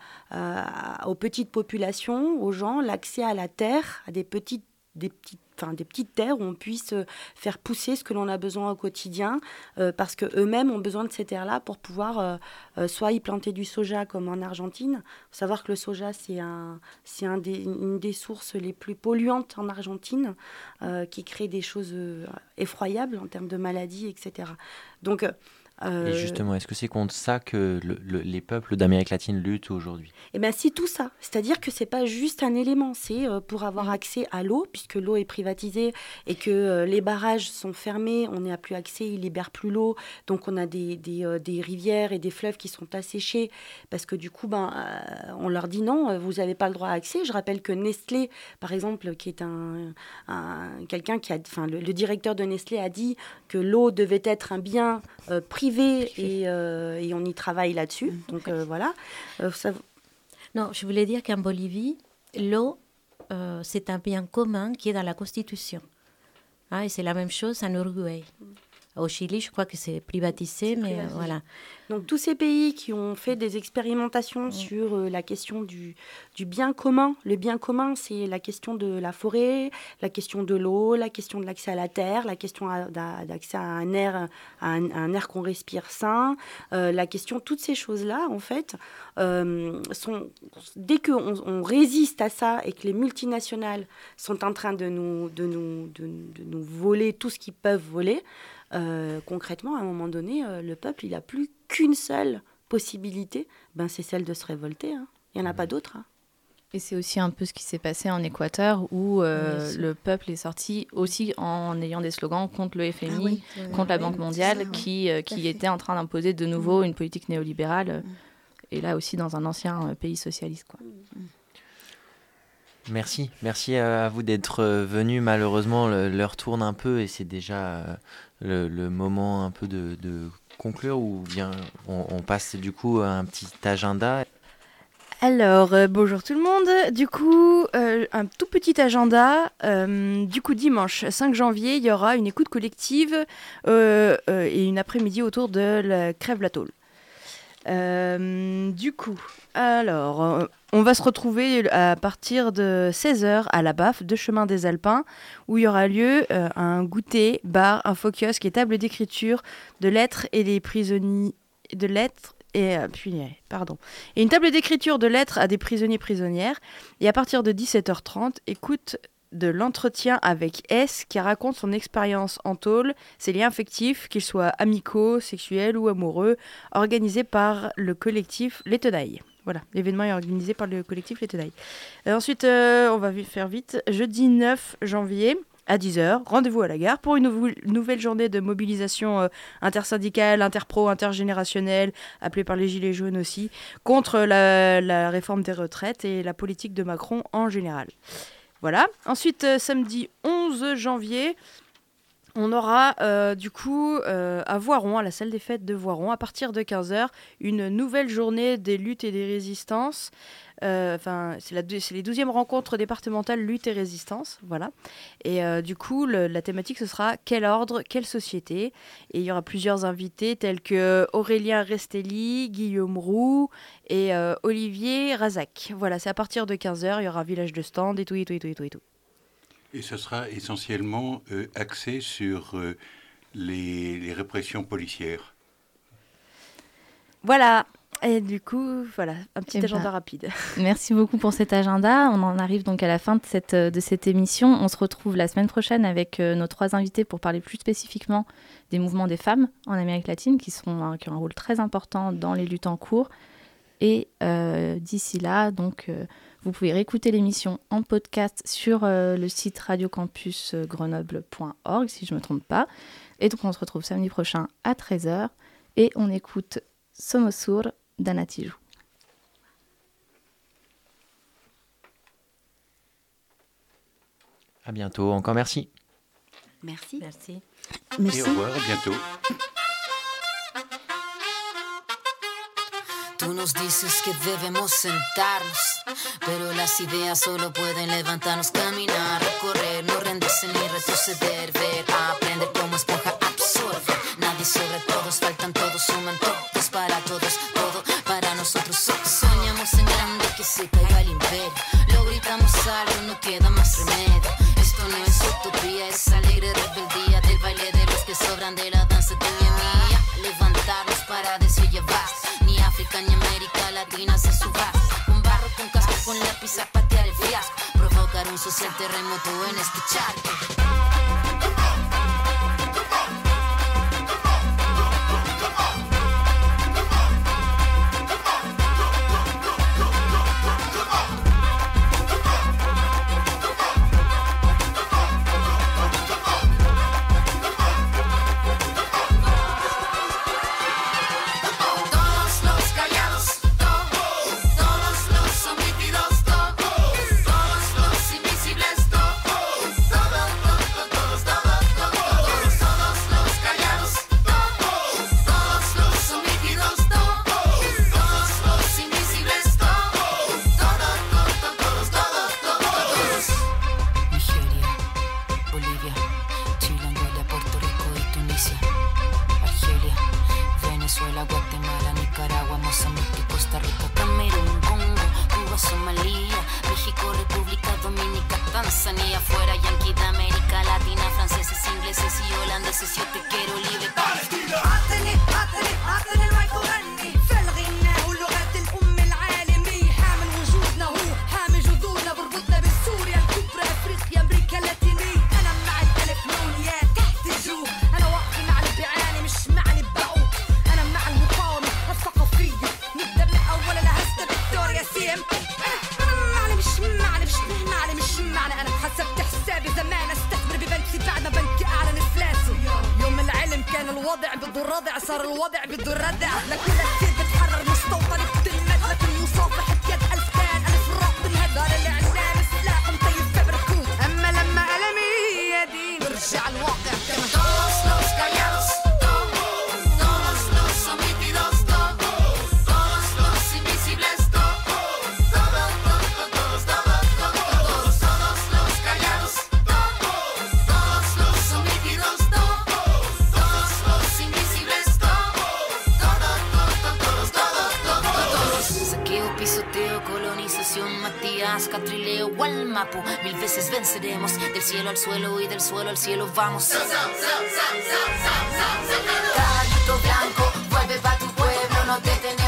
à, aux petites populations, aux gens, l'accès à la terre, à des petites, des petites, enfin, des petites terres où on puisse faire pousser ce que l'on a besoin au quotidien, euh, parce qu'eux-mêmes ont besoin de ces terres-là pour pouvoir euh, euh, soit y planter du soja comme en Argentine. Il faut savoir que le soja, c'est, un, c'est un des, une des sources les plus polluantes en Argentine, euh, qui crée des choses euh, effroyables en termes de maladies, et cetera. Donc, Euh... Et justement, est-ce que c'est contre ça que le, le, les peuples d'Amérique latine luttent aujourd'hui ? Eh bien, c'est tout ça. C'est-à-dire que ce n'est pas juste un élément. C'est euh, pour avoir accès à l'eau, puisque l'eau est privatisée et que euh, les barrages sont fermés, on n'a plus accès, ils ne libèrent plus l'eau. Donc, on a des, des, euh, des rivières et des fleuves qui sont asséchés parce que du coup, ben, euh, on leur dit non, vous n'avez pas le droit à accès. Je rappelle que Nestlé, par exemple, qui est un, un, quelqu'un qui a... Enfin, le, le directeur de Nestlé a dit que l'eau devait être un bien euh, privé. Et, euh, et on y travaille là-dessus. Donc euh, voilà. Euh, ça... Non, je voulais dire qu'en Bolivie, l'eau, euh, c'est un bien commun qui est dans la Constitution. Hein, et c'est la même chose en Uruguay. Au Chili, je crois que c'est privatisé, c'est mais privatisé. Euh, voilà. Donc tous ces pays qui ont fait des expérimentations mmh. sur euh, la question du, du bien commun. Le bien commun, c'est la question de la forêt, la question de l'eau, la question de l'accès à la terre, la question à, à, d'accès à un air, à un, à un air qu'on respire sain, euh, la question, toutes ces choses-là, en fait, euh, sont, dès qu'on on résiste à ça et que les multinationales sont en train de nous, de nous, de, de nous voler tout ce qu'ils peuvent voler, Euh, concrètement, à un moment donné, euh, le peuple, il n'a plus qu'une seule possibilité, ben, c'est celle de se révolter. Hein. Il n'y en a pas d'autre. Hein. Et c'est aussi un peu ce qui s'est passé en Équateur, où euh, oui, le peuple est sorti aussi en ayant des slogans contre le F M I, ah oui, oui, contre oui, la Banque oui, mondiale, ça, qui, euh, qui était en train d'imposer de nouveau mmh. une politique néolibérale, mmh. et là aussi dans un ancien euh, pays socialiste, quoi. Mmh. Merci, merci à vous d'être venus. Malheureusement, l'heure tourne un peu et c'est déjà le, le moment un peu de, de conclure ou bien on, on passe du coup à un petit agenda. Alors, euh, bonjour tout le monde. Du coup, euh, un tout petit agenda. Euh, du coup, dimanche cinq janvier, il y aura une écoute collective euh, euh, et une après-midi autour de la Crève la Tôle. Euh, du coup, alors, euh, on va se retrouver à partir de seize heures à la B A F de Chemin des Alpins, où il y aura lieu euh, un goûter, bar, un faux kiosque et table d'écriture de lettres et les prisonniers de lettres. Et, euh, puis, pardon. et une table d'écriture de lettres à des prisonniers prisonnières. Et à partir de dix-sept heures trente, écoute de l'entretien avec S qui raconte son expérience en tôle, ses liens affectifs, qu'ils soient amicaux, sexuels ou amoureux, organisés par le collectif Les Tenailles. Voilà, l'événement est organisé par le collectif Les Tenailles. Et ensuite, euh, on va faire vite. Jeudi neuf janvier, à dix heures, rendez-vous à la gare pour une nou- nouvelle journée de mobilisation euh, intersyndicale, interpro, intergénérationnelle, appelée par les Gilets jaunes aussi, contre la, la réforme des retraites et la politique de Macron en général. Voilà. Ensuite, euh, samedi onze janvier, on aura euh, du coup euh, à Voiron, à la salle des fêtes de Voiron, à partir de quinze heures, une nouvelle journée des luttes et des résistances. Enfin, euh, c'est, la, c'est les douzièmes rencontres départementales lutte et résistance, voilà. Et euh, du coup, le, la thématique, ce sera quel ordre, quelle société. Et il y aura plusieurs invités tels que Aurélien Restelli, Guillaume Roux et euh, Olivier Razac. Voilà, c'est à partir de quinze heures, il y aura village de stand et tout, et tout, et tout, et tout, et tout. Et ce sera essentiellement euh, axé sur euh, les, les répressions policières. Voilà. Et du coup, voilà, un petit et agenda bah, rapide. Merci beaucoup pour cet agenda. On en arrive donc à la fin de cette, de cette émission. On se retrouve la semaine prochaine avec euh, nos trois invités pour parler plus spécifiquement des mouvements des femmes en Amérique latine qui, sont, hein, qui ont un rôle très important dans les luttes en cours. Et euh, d'ici là, donc, euh, vous pouvez réécouter l'émission en podcast sur euh, le site radio campus grenoble point org, si je ne me trompe pas. Et donc, on se retrouve samedi prochain à treize heures. Et on écoute Somosur d'Anna Tijoux. À bientôt. Encore merci. Merci. Merci. Merci. Et au revoir, à bientôt. Tú nos dices que debemos sentarnos, pero las ideas solo pueden levantarnos, caminar, recorrer, no rendirse ni retroceder, ver, aprender como esponja absorbe. Nadie sobre todos, faltan todos, suman todos para todos, todo para nosotros. Soñamos en grande que se caiga el imperio, lo gritamos algo, no queda más remedio. Esto no es utopía, es alegre rebeldía del baile de los que sobran de la danza tuya y mía. Levantarnos para decir ya basta. Ni África ni América Latina se suba. Con barro, con casco, con lápiz a patear el fiasco. Provocar un social terremoto en este charco. الوضع بده الردع صار الوضع بده الردع لكل كثير بتحرر مستوطن بتلمد لكن مصافحة يد ألف كان ألف راق بالهد هذا الإعلام سلاح John Walker. Todos los callados, todos los omitidos, todos los invisibles, todos, todos, todos, todos, todos los callados, todos los omitidos, todos los invisibles, todos, todos, todos, todos. Saqueo, pisoteo, colonización, Matías, Catrileo, Gualmapu. Mil veces venceremos, del cielo al suelo y del suelo al cielo vamos. Caballito blanco, vuelve pa' tu pueblo, no te tenemos.